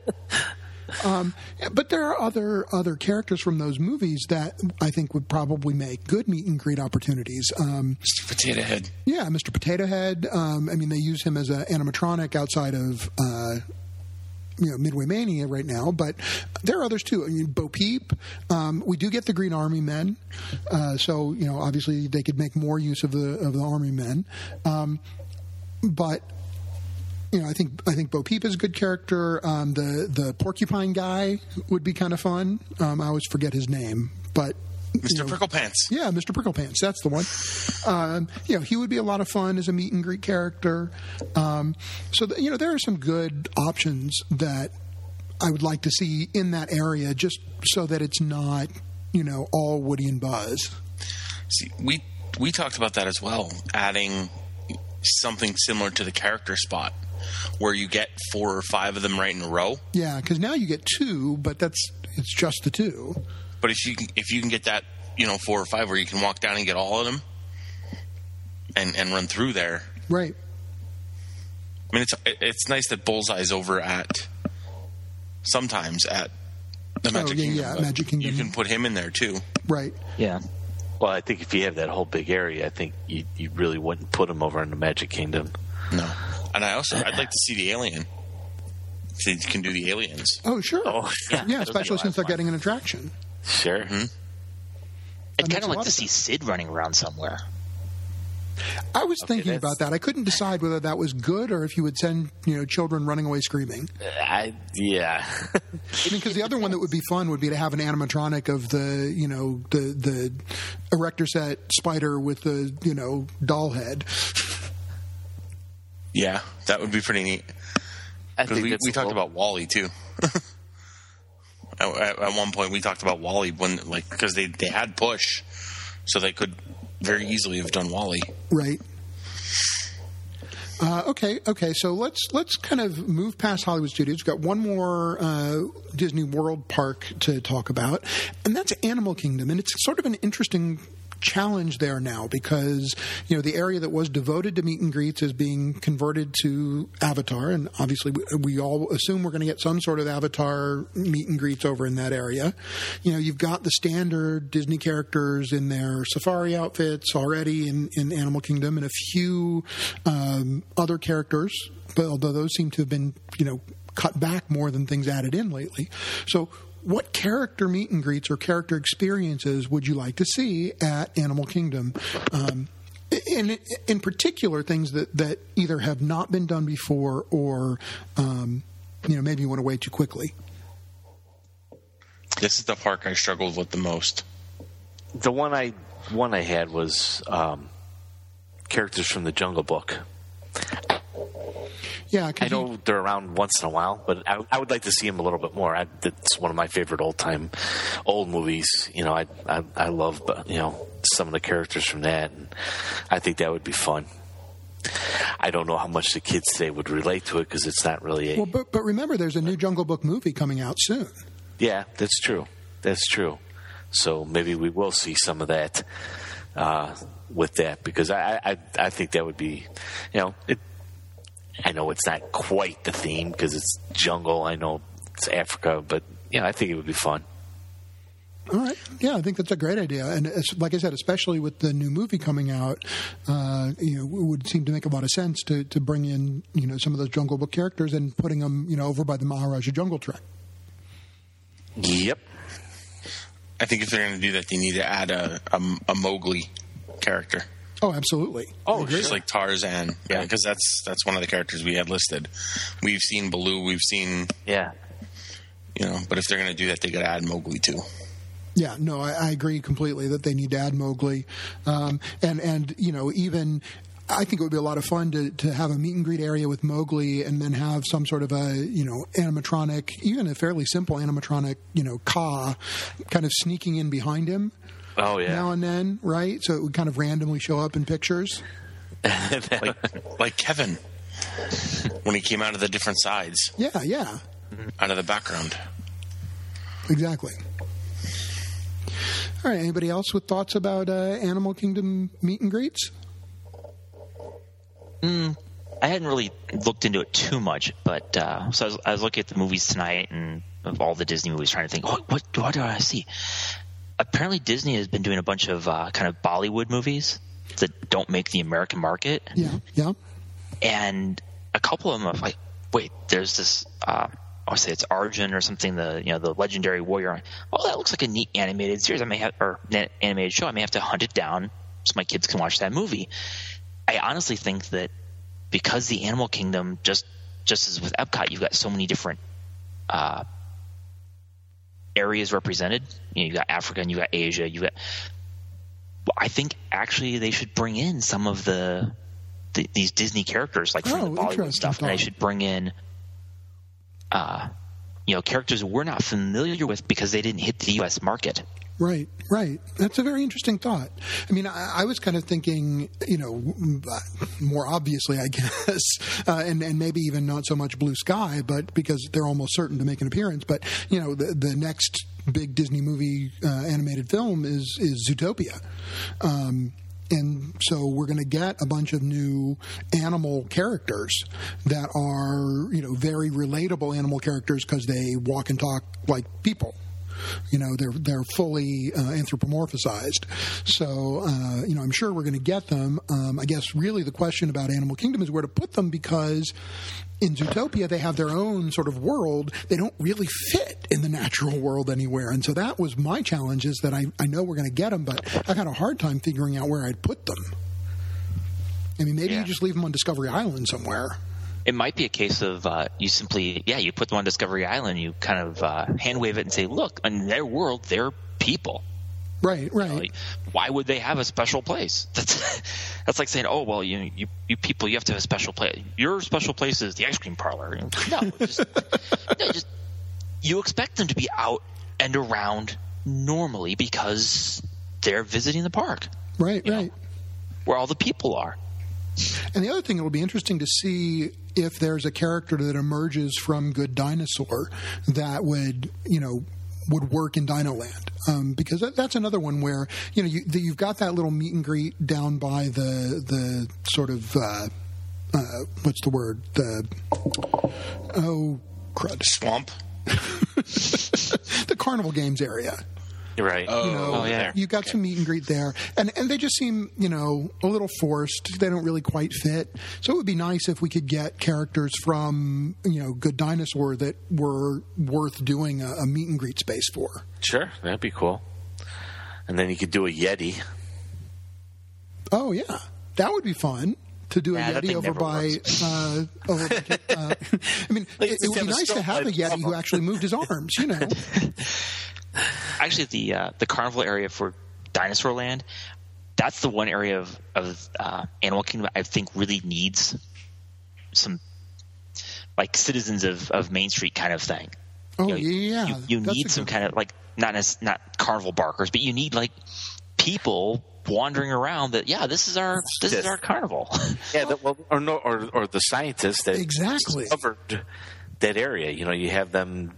Speaker 1: But there are other characters from those movies that I think would probably make good meet and greet opportunities.
Speaker 2: Mr. Potato Head.
Speaker 1: Yeah, Mr. Potato Head. They use him as an animatronic outside of... Midway Mania right now, but there are others too. Bo Peep. We do get the Green Army Men, so obviously they could make more use of the Army Men. But I think Bo Peep is a good character. The Porcupine guy would be kind of fun. I always forget his name, but.
Speaker 2: Mr. Pricklepants.
Speaker 1: Yeah, Mr. Pricklepants. That's the one. He would be a lot of fun as a meet and greet character. So there are some good options that I would like to see in that area, just so that it's not, all Woody and Buzz.
Speaker 2: See, we talked about that as well, adding something similar to the character spot, where you get 4 or 5 of them right in a row.
Speaker 1: Yeah, because now you get 2, but it's just the 2.
Speaker 2: But if you can get that, 4 or 5 where you can walk down and get all of them and run through there.
Speaker 1: Right.
Speaker 2: I mean, it's nice that Bullseye's over sometimes at the Magic Kingdom.
Speaker 1: Yeah, Magic Kingdom.
Speaker 2: You can put him in there too.
Speaker 1: Right.
Speaker 3: Yeah.
Speaker 4: Well, I think if you have that whole big area, I think you really wouldn't put him over in the Magic Kingdom.
Speaker 2: No. And I'd like to see the alien. So you can do the aliens.
Speaker 1: Oh, sure.
Speaker 4: Oh,
Speaker 1: yeah, especially since they're getting an attraction.
Speaker 4: Sure.
Speaker 2: Mm-hmm.
Speaker 3: I'd kind of like to see Sid running around somewhere.
Speaker 1: I was thinking about that. I couldn't decide whether that was good or if you would send children running away screaming.
Speaker 4: Yeah.
Speaker 1: Because the other one that would be fun would be to have an animatronic of the erector set spider with the doll head.
Speaker 2: Yeah, that would be pretty neat. Because we talked about WALL-E too. At one point, we talked about WALL-E because they had push, so they could very easily have done WALL-E.
Speaker 1: Right. Okay. So let's kind of move past Hollywood Studios. We've got one more Disney World park to talk about, and that's Animal Kingdom. And it's sort of an interesting challenge there now because the area that was devoted to meet and greets is being converted to Avatar, and obviously we all assume we're going to get some sort of Avatar meet and greets over in that area. You've got the standard Disney characters in their safari outfits already in Animal Kingdom, and a few other characters, but although those seem to have been cut back more than things added in lately. So what character meet and greets or character experiences would you like to see at Animal Kingdom? In particular, things that either have not been done before or, maybe you want to wait too quickly.
Speaker 2: This is the park I struggled with the most.
Speaker 4: The one I had was characters from the Jungle Book.
Speaker 1: Yeah,
Speaker 4: I know they're around once in a while, but I would like to see them a little bit more. It's one of my favorite old movies. I love some of the characters from that, and I think that would be fun. I don't know how much the kids today would relate to it because it's not really
Speaker 1: Well, but remember, there's a new Jungle Book movie coming out soon.
Speaker 4: Yeah, that's true. So maybe we will see some of that with that because I think that would be, I know it's not quite the theme because it's jungle. I know it's Africa, but I think it would be fun.
Speaker 1: All right. Yeah, I think that's a great idea. And like I said, especially with the new movie coming out, it would seem to make a lot of sense to bring in, some of those Jungle Book characters and putting them, over by the Maharaja Jungle Trek.
Speaker 4: Yep.
Speaker 2: I think if they're going to do that, they need to add a Mowgli character.
Speaker 1: Oh, absolutely.
Speaker 2: Oh, just like Tarzan. Yeah, because that's one of the characters we had listed. We've seen Baloo. We've seen...
Speaker 4: Yeah.
Speaker 2: But if they're going to do that, they got to add Mowgli too.
Speaker 1: Yeah, no, I agree completely that they need to add Mowgli. And even... I think it would be a lot of fun to have a meet and greet area with Mowgli and then have some sort of a, animatronic, even a fairly simple animatronic, Kaa kind of sneaking in behind him.
Speaker 4: Oh, yeah.
Speaker 1: Now and then, right? So it would kind of randomly show up in pictures.
Speaker 2: like Kevin when he came out of the different sides.
Speaker 1: Yeah.
Speaker 2: Out of the background.
Speaker 1: Exactly. All right. Anybody else with thoughts about Animal Kingdom meet and greets?
Speaker 3: I hadn't really looked into it too much, but so I was looking at the movies tonight and of all the Disney movies, trying to think, what do I see? Apparently, Disney has been doing a bunch of kind of Bollywood movies that don't make the American market.
Speaker 1: Yeah.
Speaker 3: And a couple of them are like, wait, there's this. I'll say it's Arjun or something. The legendary warrior. Oh, that looks like a neat animated series. Animated show. I may have to hunt it down so my kids can watch that movie. I honestly think that because the Animal Kingdom, just as with Epcot, you've got so many different areas represented. You got Africa and you got Asia. I think actually they should bring in some of these Disney characters like from the Bollywood stuff, and they should bring in characters we're not familiar with because they didn't hit the U.S. market.
Speaker 1: Right. That's a very interesting thought. I mean, I was kind of thinking, more obviously, I guess, and maybe even not so much Blue Sky, but because they're almost certain to make an appearance. But, the next big Disney movie animated film is Zootopia. And so we're going to get a bunch of new animal characters that are, very relatable animal characters because they walk and talk like people. They're fully anthropomorphized. So, I'm sure we're going to get them. I guess really the question about Animal Kingdom is where to put them because in Zootopia they have their own sort of world. They don't really fit in the natural world anywhere. And so that was my challenge is that I know we're going to get them, but I had a hard time figuring out where I'd put them. I mean, maybe you just leave them on Discovery Island somewhere.
Speaker 3: It might be a case of you simply, you put them on Discovery Island, you kind of hand wave it and say, look, in their world, they're people.
Speaker 1: Right.
Speaker 3: Why would they have a special place? That's like saying, oh, well, you people, you have to have a special place. Your special place is the ice cream parlor. No, just you expect them to be out and around normally because they're visiting the park.
Speaker 1: Right.
Speaker 3: Where all the people are.
Speaker 1: And the other thing, it'll be interesting to see if there's a character that emerges from Good Dinosaur that would work in Dino Land, because that's another one where you've got that little meet and greet down by the sort of what's the word, crud,
Speaker 2: swamp,
Speaker 1: the Carnival Games area.
Speaker 4: Right.
Speaker 1: You got some meet and greet there, and they just seem a little forced. They don't really quite fit. So it would be nice if we could get characters from Good Dinosaur that were worth doing a meet and greet space for.
Speaker 4: Sure, that'd be cool. And then you could do a Yeti.
Speaker 1: Oh yeah, that would be fun. To do a Yeti over by, I mean, it would be nice to have a Yeti who actually moved his arms,
Speaker 3: Actually, the carnival area for Dinosaur Land, that's the one area of Animal Kingdom I think really needs some like citizens of Main Street kind of thing.
Speaker 1: Oh,
Speaker 3: you need some kind of like not carnival barkers, but you need like people wandering around that this is our carnival.
Speaker 4: Or the scientists that
Speaker 1: exactly
Speaker 4: covered that area. You have them.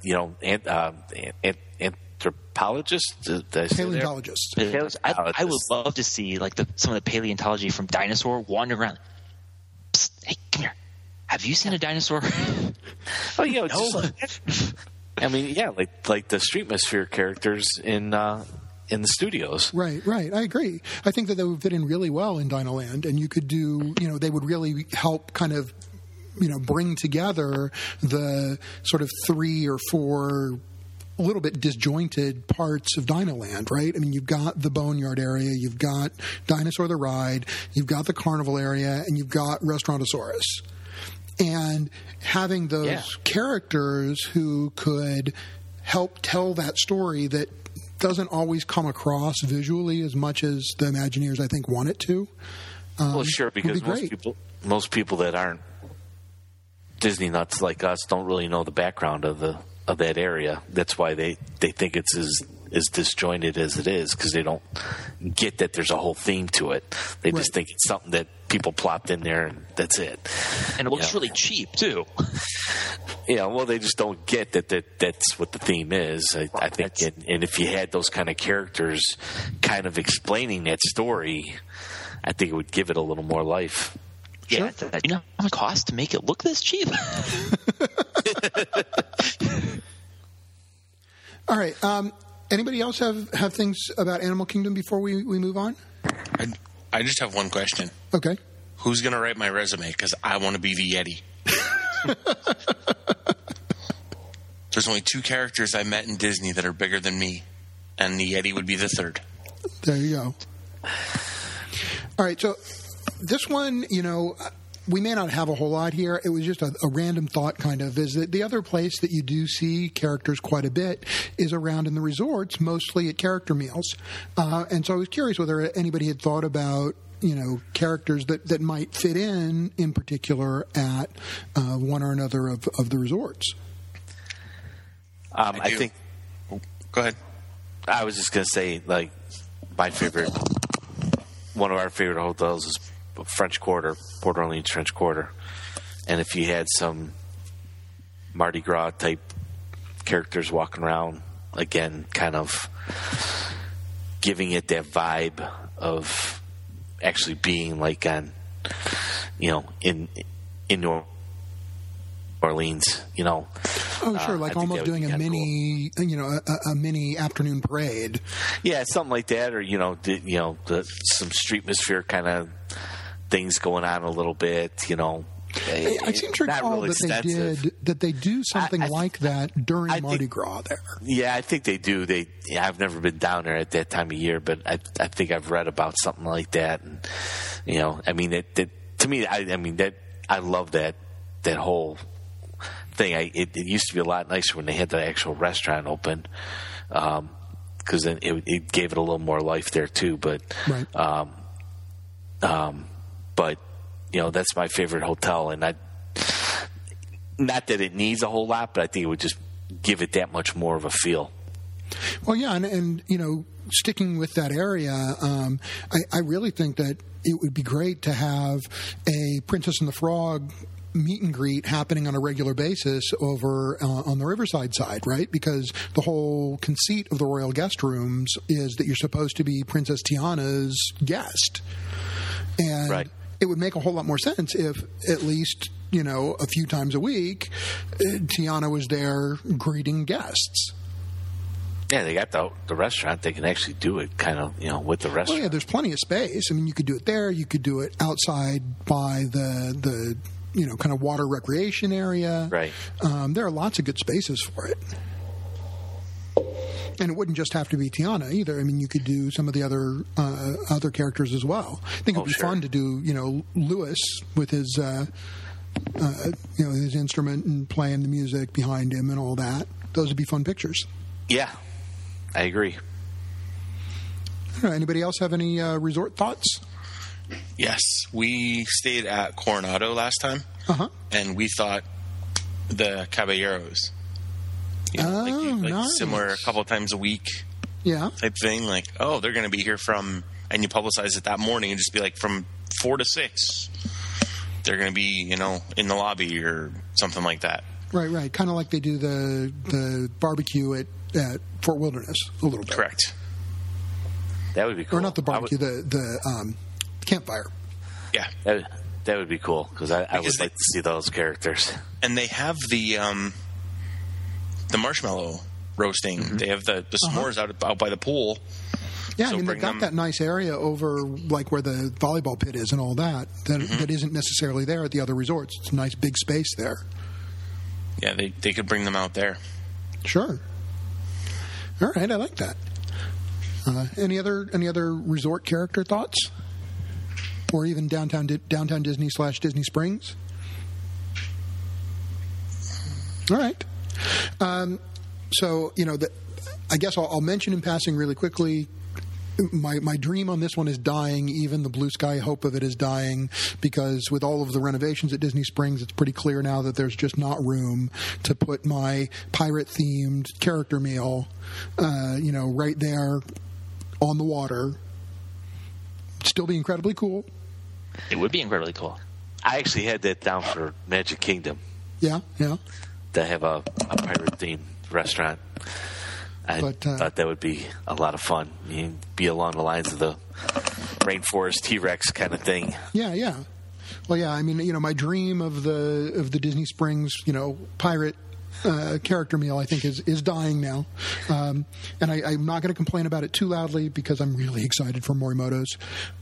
Speaker 4: Anthropologists,
Speaker 1: paleontologists.
Speaker 3: I would love to see like some of the paleontology from Dinosaur wandering around. Psst, hey, come here. Have you seen a dinosaur?
Speaker 4: Oh yeah, no. I mean, like the Streetmosphere characters in the studios.
Speaker 1: Right. I agree. I think that they would fit in really well in Dino Land, and you could do, they would really help kind of, bring together the sort of 3 or 4 a little bit disjointed parts of Dino Land, right? I mean, you've got the Boneyard area, you've got Dinosaur the Ride, you've got the Carnival area, and you've got Restaurantosaurus. And having those characters who could help tell that story that doesn't always come across visually as much as the Imagineers, I think, want it to.
Speaker 4: Sure, because most people that aren't Disney nuts like us don't really know the background of that area. That's why they think it's as disjointed as it is, because they don't get that there's a whole theme to it. They just think it's something that people plopped in there and that's it.
Speaker 3: And it looks really cheap too.
Speaker 4: They just don't get that's what the theme is. I think, and if you had those kind of characters kind of explaining that story, I think it would give it a little more life.
Speaker 3: Yeah, sure. You know how much it costs to make it look this cheap?
Speaker 1: All right. Anybody else have things about Animal Kingdom before we move on?
Speaker 2: I just have one question.
Speaker 1: Okay.
Speaker 2: Who's going to write my resume? Because I want to be the Yeti. There's only 2 characters I met in Disney that are bigger than me, and the Yeti would be the 3rd.
Speaker 1: There you go. All right, so this one, we may not have a whole lot here. It was just a random thought kind of, is that the other place that you do see characters quite a bit is around in the resorts, mostly at character meals. And so I was curious whether anybody had thought about, characters that might fit in particular at one or another of the resorts.
Speaker 4: I think.
Speaker 2: Go ahead.
Speaker 4: I was just going to say, like, one of our favorite hotels is French Quarter, Port Orleans French Quarter. And if you had some Mardi Gras type characters walking around, again, kind of giving it that vibe of actually being like on, in New Orleans,
Speaker 1: Oh, sure, like almost doing a mini, cool. A mini afternoon parade.
Speaker 4: Yeah, something like that, or some Streetmosphere kind of things going on a little bit.
Speaker 1: I seem to recall that they do something like that during Mardi Gras there.
Speaker 4: Yeah, I think they do. I've never been down there at that time of year, but I think I've read about something like that. And to me, I love that whole thing. It used to be a lot nicer when they had the actual restaurant open, because then it gave it a little more life there too. But
Speaker 1: right.
Speaker 4: But that's my favorite hotel, and not that it needs a whole lot, but I think it would just give it that much more of a feel.
Speaker 1: Well, yeah, and sticking with that area, I really think that it would be great to have a Princess and the Frog meet and greet happening on a regular basis over on the Riverside side, right? Because the whole conceit of the Royal Guest Rooms is that you're supposed to be Princess Tiana's guest. And
Speaker 4: right.
Speaker 1: It would make a whole lot more sense if at least, a few times a week, Tiana was there greeting guests.
Speaker 4: Yeah, they got the restaurant. They can actually do it kind of, with the restaurant.
Speaker 1: Well, yeah, there's plenty of space. I mean, you could do it there. You could do it outside by the kind of water recreation area.
Speaker 4: Right.
Speaker 1: There are lots of good spaces for it. And it wouldn't just have to be Tiana either. I mean, you could do some of the other characters as well. I think it would be fun to do, Lewis with his, his instrument and playing the music behind him and all that. Those would be fun pictures.
Speaker 4: Yeah, I agree.
Speaker 1: All right, anybody else have any resort thoughts?
Speaker 2: Yes, we stayed at Coronado last time, and we thought the Caballeros,
Speaker 1: nice.
Speaker 2: Similar, a couple of times a week, type thing. Like, oh, they're going to be here from, and you publicize it that morning and just be like from 4 to 6. They're going to be, in the lobby or something like that.
Speaker 1: Right. Kind of like they do the barbecue at Fort Wilderness a little bit.
Speaker 2: Correct.
Speaker 4: That would be cool.
Speaker 1: Or not the barbecue, the campfire.
Speaker 2: Yeah.
Speaker 4: That would be cool because I would like to see those characters.
Speaker 2: And they have the marshmallow roasting. Mm-hmm. They have the s'mores out by the pool.
Speaker 1: Yeah, so they've got that nice area over like where the volleyball pit is and all that that isn't necessarily there at the other resorts. It's a nice big space there.
Speaker 2: Yeah, they could bring them out there.
Speaker 1: Sure. All right, I like that. Any other resort character thoughts, or even downtown Disney / Disney Springs? All right. So I guess I'll mention in passing really quickly. My dream on this one is dying. Even the blue sky hope of it is dying because with all of the renovations at Disney Springs, it's pretty clear now that there's just not room to put my pirate-themed character meal, right there on the water. Still be incredibly cool.
Speaker 3: It would be incredibly cool.
Speaker 4: I actually had that down for Magic Kingdom.
Speaker 1: Yeah.
Speaker 4: To have a pirate-themed restaurant. I thought that would be a lot of fun. You'd be along the lines of the Rainforest T-Rex kind of thing.
Speaker 1: Yeah. Well, yeah. I mean, my dream of the Disney Springs, pirate character meal, I think is dying now. And I'm not going to complain about it too loudly because I'm really excited for Morimoto's.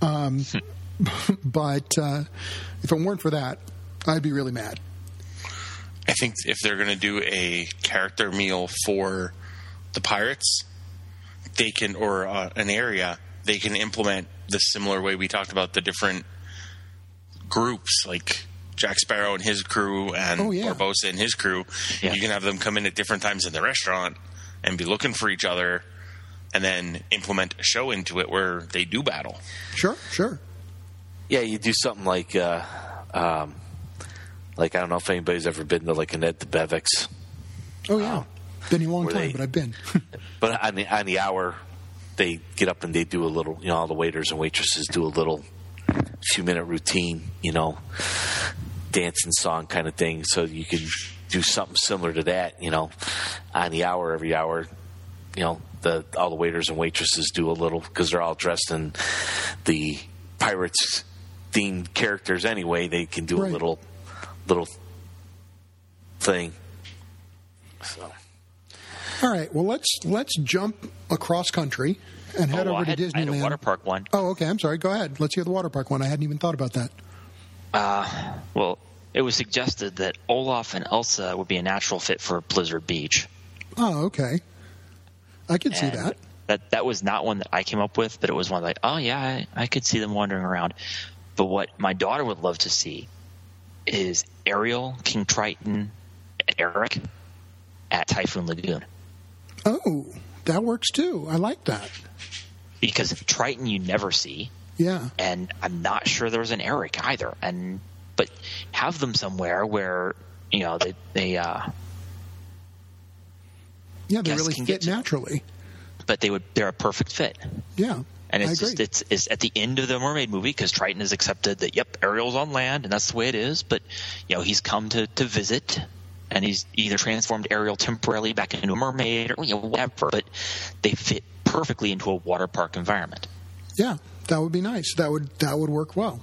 Speaker 1: But if it weren't for that, I'd be really mad.
Speaker 2: I think if they're going to do a character meal for the pirates, they can, or an area, they can implement the similar way we talked about the different groups, like Jack Sparrow and his crew and Barbossa and his crew. Yeah. You can have them come in at different times in the restaurant and be looking for each other and then implement a show into it where they do battle.
Speaker 1: Sure.
Speaker 4: Yeah, you do something like I don't know if anybody's ever been to like an Ed DeBevick's.
Speaker 1: Oh, yeah. Been a long time, but I've been.
Speaker 4: But on the hour, they get up and they do a little, all the waiters and waitresses do a little few-minute routine, dance and song kind of thing. So you can do something similar to that, on the hour, every hour, all the waiters and waitresses do a little, because they're all dressed in the Pirates-themed characters anyway. They can do a little thing. So.
Speaker 1: All right. Well, let's jump across country and head over to Disneyland.
Speaker 3: I had a water park one.
Speaker 1: Oh, okay. I'm sorry. Go ahead. Let's hear the water park one. I hadn't even thought about that.
Speaker 3: Well, it was suggested that Olaf and Elsa would be a natural fit for Blizzard Beach.
Speaker 1: Oh, okay. I could see that.
Speaker 3: That was not one that I came up with, but it was one like, oh yeah, I could see them wandering around. But what my daughter would love to see is Ariel, King Triton, and Eric at Typhoon Lagoon.
Speaker 1: Oh, that works too. I like that.
Speaker 3: Because Triton you never see.
Speaker 1: Yeah.
Speaker 3: And I'm not sure there's an Eric either. But have them somewhere where, they
Speaker 1: really fit naturally.
Speaker 3: but they're a perfect fit.
Speaker 1: Yeah.
Speaker 3: And
Speaker 1: I agree.
Speaker 3: it's at the end of the Mermaid movie, because Triton has accepted that, yep, Ariel's on land, and that's the way it is. But, he's come to visit, and he's either transformed Ariel temporarily back into a mermaid or whatever. But they fit perfectly into a water park environment.
Speaker 1: Yeah, that would be nice. That would work well.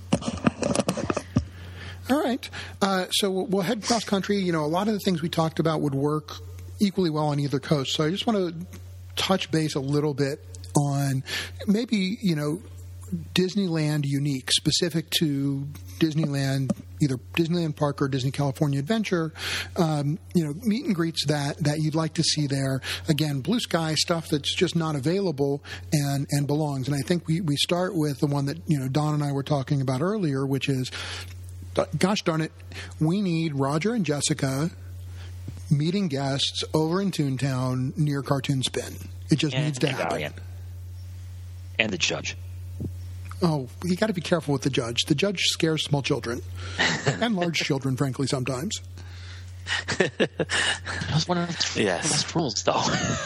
Speaker 1: All right. So we'll head cross country. A lot of the things we talked about would work equally well on either coast. So I just want to touch base a little bit on maybe, Disneyland unique, specific to Disneyland, either Disneyland Park or Disney California Adventure, meet and greets that you'd like to see there. Again, blue sky stuff that's just not available and belongs. And I think we start with the one that, Don and I were talking about earlier, which is, gosh darn it, we need Roger and Jessica meeting guests over in Toontown near Cartoon Spin. It just needs to happen.
Speaker 3: Valiant. And the judge.
Speaker 1: Oh, you got to be careful with the judge. The judge scares small children and large children, frankly, sometimes.
Speaker 3: That was one of the best rules, though.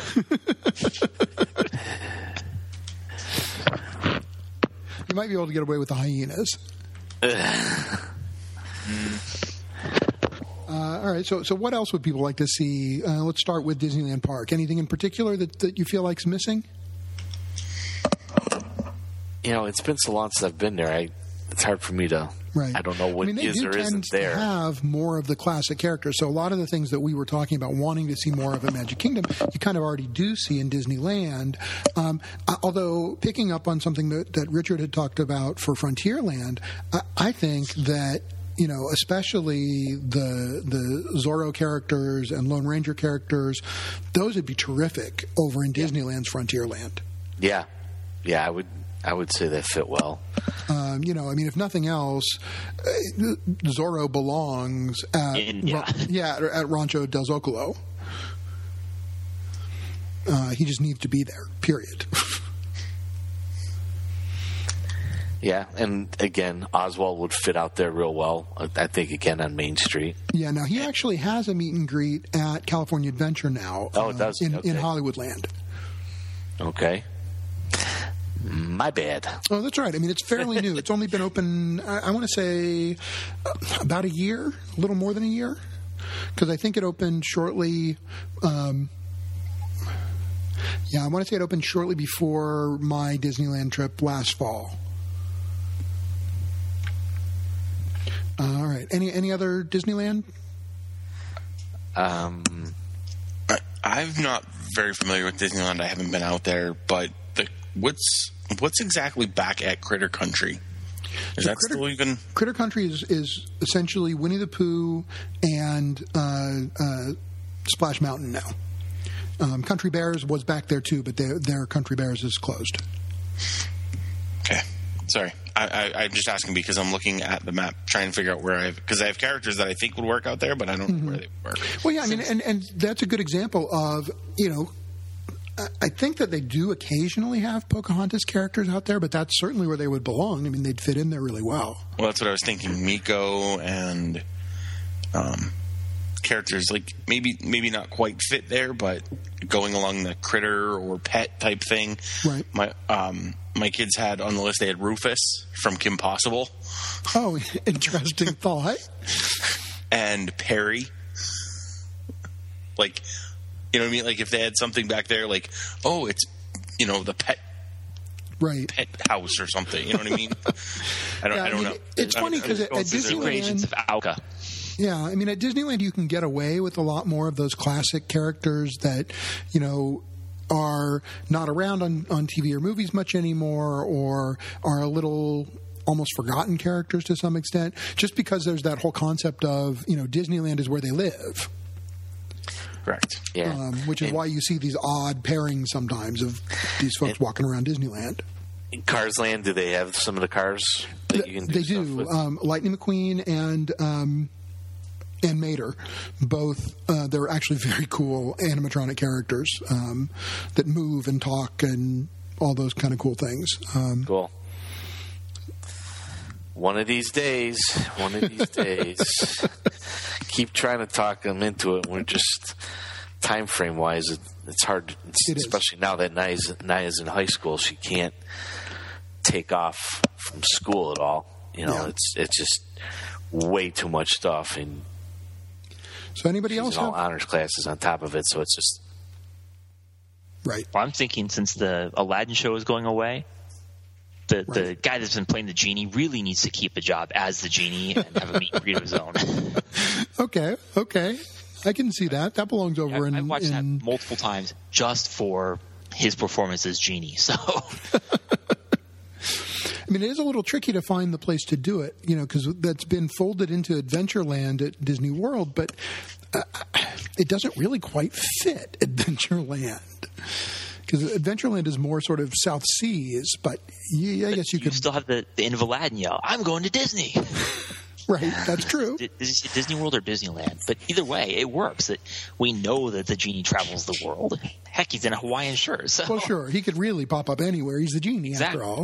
Speaker 1: You might be able to get away with the hyenas. All right. So what else would people like to see? Let's start with Disneyland Park. Anything in particular that you feel like's missing?
Speaker 4: It's been so long since I've been there. It's hard for me to.
Speaker 1: Right.
Speaker 4: I don't know what is or isn't there.
Speaker 1: To have more of the classic characters. So a lot of the things that we were talking about, wanting to see more of at Magic Kingdom, you kind of already do see in Disneyland. Although picking up on something that Richard had talked about for Frontierland, I think that, especially the Zorro characters and Lone Ranger characters, those would be terrific over in Disneyland's Frontierland.
Speaker 4: Yeah. Yeah, I would say they fit well.
Speaker 1: If nothing else, Zorro belongs at Rancho del Zocalo. He just needs to be there, period.
Speaker 4: Yeah, and again, Oswald would fit out there real well. I think, again, on Main Street.
Speaker 1: Yeah, now he actually has a meet and greet at California Adventure now.
Speaker 4: Oh, it does?
Speaker 1: In Hollywoodland.
Speaker 4: Okay. My bad.
Speaker 1: Oh, that's right. It's fairly new. It's only been open, I want to say, about a year, a little more than a year, because I think it opened shortly. I want to say it opened shortly before my Disneyland trip last fall. All right. Any other Disneyland?
Speaker 2: I'm not very familiar with Disneyland. I haven't been out there, but what's exactly back at Critter Country? Is that still even? Critter
Speaker 1: Country is essentially Winnie the Pooh and Splash Mountain now. Country Bears was back there too, but their Country Bears is closed.
Speaker 2: Okay, sorry. I'm just asking because I'm looking at the map, trying to figure out where because I have characters that I think would work out there, but I don't know where they would work.
Speaker 1: Well, yeah, and that's a good example of I think that they do occasionally have Pocahontas characters out there, but that's certainly where they would belong. They'd fit in there really well.
Speaker 2: Well, that's what I was thinking. Miko and characters like maybe not quite fit there, but going along the critter or pet type thing.
Speaker 1: Right.
Speaker 2: My kids had on the list, they had Rufus from Kim Possible.
Speaker 1: Oh, interesting thought.
Speaker 2: And Perry. Like, you know what I mean? Like if they had something back there, like, oh, it's, the pet house or something. You know what I mean? I don't know.
Speaker 1: It's funny because at Disneyland,
Speaker 3: Creations of Auka.
Speaker 1: Yeah, at Disneyland you can get away with a lot more of those classic characters that, are not around on TV or movies much anymore, or are a little almost forgotten characters to some extent, just because there's that whole concept of, Disneyland is where they live.
Speaker 2: Correct.
Speaker 4: Yeah.
Speaker 1: Which is why you see these odd pairings sometimes of these folks walking around Disneyland.
Speaker 4: In Cars Land, do they have some of the cars that you can do?
Speaker 1: They
Speaker 4: stuff
Speaker 1: do.
Speaker 4: With?
Speaker 1: Lightning McQueen and Mater, both, they're actually very cool animatronic characters that move and talk and all those kind of cool things.
Speaker 4: Cool. One of these days. Keep trying to talk them into it. We're just time frame wise, it's hard, especially now that Naya's in high school. She can't take off from school at all. It's just way too much stuff, and
Speaker 1: so anybody else
Speaker 4: in all
Speaker 1: have
Speaker 4: honors classes on top of it, so it's just
Speaker 1: right.
Speaker 3: Well, I'm thinking since the Aladdin show is going away, the guy that's been playing the genie really needs to keep a job as the genie and have a meet and greet of his own.
Speaker 1: Okay, I can see that. That belongs over in.
Speaker 3: I've watched that multiple times just for his performance as genie. So.
Speaker 1: I mean, it is a little tricky to find the place to do it, because that's been folded into Adventureland at Disney World, but it doesn't really quite fit Adventureland. Because Adventureland is more sort of South Seas, but I guess you could
Speaker 3: still have the end of Aladdin yell, "I'm going to Disney."
Speaker 1: Right, that's true.
Speaker 3: Is it Disney World or Disneyland? But either way, it works. That we know that the genie travels the world. Heck, he's in a Hawaiian shirt. So.
Speaker 1: Well, sure, he could really pop up anywhere. He's the genie,
Speaker 3: exactly.
Speaker 1: After all.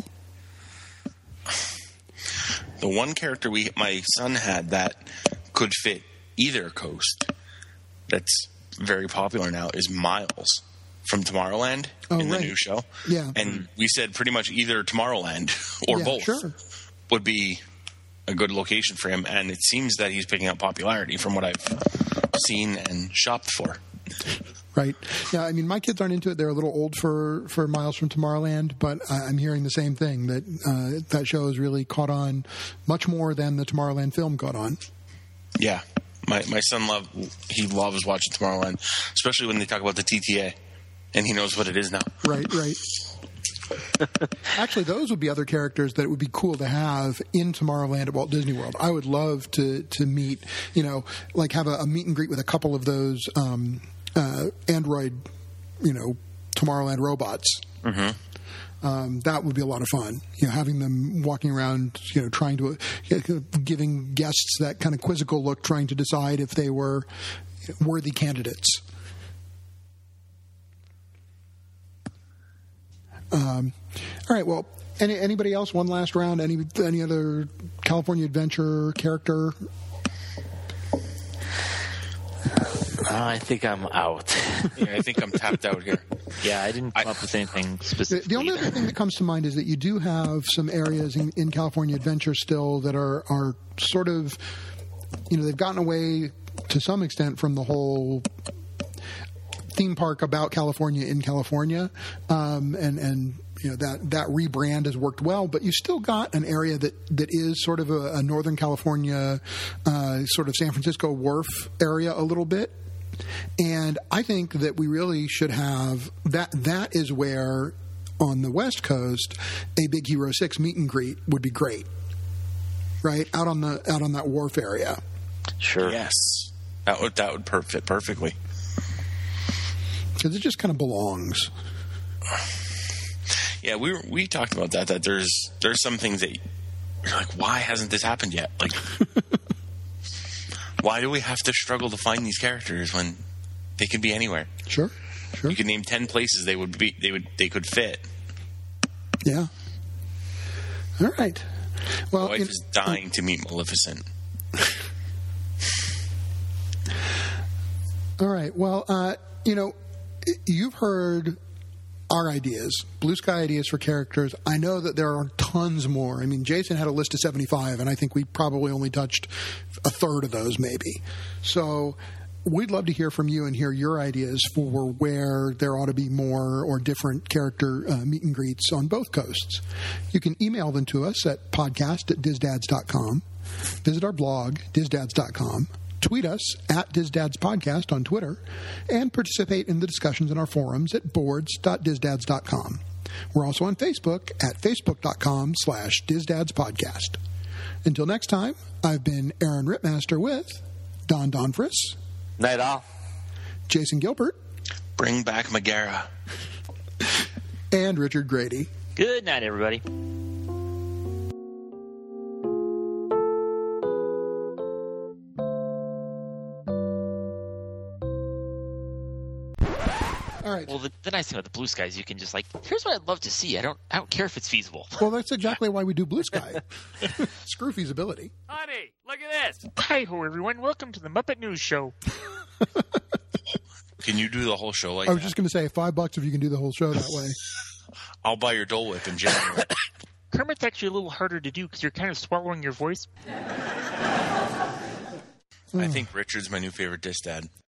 Speaker 2: The one character my son had that could fit either coast that's very popular now is Miles from Tomorrowland in the new show.
Speaker 1: Yeah.
Speaker 2: And we said pretty much either Tomorrowland or both would be a good location for him. And it seems that he's picking up popularity from what I've seen and shopped for.
Speaker 1: Right. Yeah, I mean, my kids aren't into it. They're a little old for Miles from Tomorrowland, but I'm hearing the same thing, that that show has really caught on much more than the Tomorrowland film caught on. Yeah.
Speaker 2: My son loves watching Tomorrowland, especially when they talk about the TTA, and he knows what it is now.
Speaker 1: Right. Actually, those would be other characters that it would be cool to have in Tomorrowland at Walt Disney World. I would love to meet, like have a meet and greet with a couple of those Android, Tomorrowland robots. Mm-hmm. That would be a lot of fun. Having them walking around, trying to giving guests that kind of quizzical look, trying to decide if they were worthy candidates. All right. Well, anybody else? One last round. Any other California Adventure character?
Speaker 4: I think I'm out.
Speaker 2: Yeah, I think I'm tapped out here.
Speaker 3: Yeah, I didn't come up with anything specific.
Speaker 1: The only other thing that comes to mind is that you do have some areas in California Adventure still that are sort of, they've gotten away to some extent from the whole theme park about California in California, and that rebrand has worked well, but you still got an area that is sort of a Northern California, sort of San Francisco Wharf area a little bit. And I think that we really should have that. That is where, on the West Coast, a Big Hero 6 meet and greet would be great, right? Out on that wharf area.
Speaker 3: Sure.
Speaker 2: Yes, that would fit perfectly.
Speaker 1: Because it just kind of belongs.
Speaker 2: Yeah, we talked about that. That there's some things that you're like, why hasn't this happened yet? Like. Why do we have to struggle to find these characters when they could be anywhere?
Speaker 1: Sure.
Speaker 2: You could name 10 places they could fit.
Speaker 1: Yeah. All right. Well,
Speaker 2: my wife is dying to meet Maleficent.
Speaker 1: All right. Well, you've heard our ideas, Blue Sky ideas for characters. I know that there are tons more. I mean, Jason had a list of 75, and I think we probably only touched a third of those, maybe. So we'd love to hear from you and hear your ideas for where there ought to be more or different character meet and greets on both coasts. You can email them to us at podcast@DizDads.com. Visit our blog, DizDads.com. Tweet us at DizDadsPodcast on Twitter, and participate in the discussions in our forums at boards.DizDads.com. We're also on Facebook at Facebook.com/DizDadsPodcast. Until next time, I've been Aaron Rittmaster with Don Donfris.
Speaker 4: Night all.
Speaker 1: Jason Gilbert.
Speaker 2: Bring back Megara.
Speaker 1: And Richard Grady.
Speaker 3: Good night, everybody.
Speaker 1: All right.
Speaker 3: Well, the nice thing about the Blue Sky is you can just here's what I'd love to see. I don't care if it's feasible.
Speaker 1: Well, that's exactly why we do Blue Sky. Screw feasibility.
Speaker 5: Honey, look at this. Hi-ho, everyone. Welcome to the Muppet News Show.
Speaker 2: Can you do the whole show like
Speaker 1: I was
Speaker 2: that?
Speaker 1: just going to say $5 if you can do the whole show that way.
Speaker 2: I'll buy your Dole Whip in January.
Speaker 3: Kermit's actually a little harder to do because you're kind of swallowing your voice.
Speaker 2: I think Richard's my new favorite diss dad.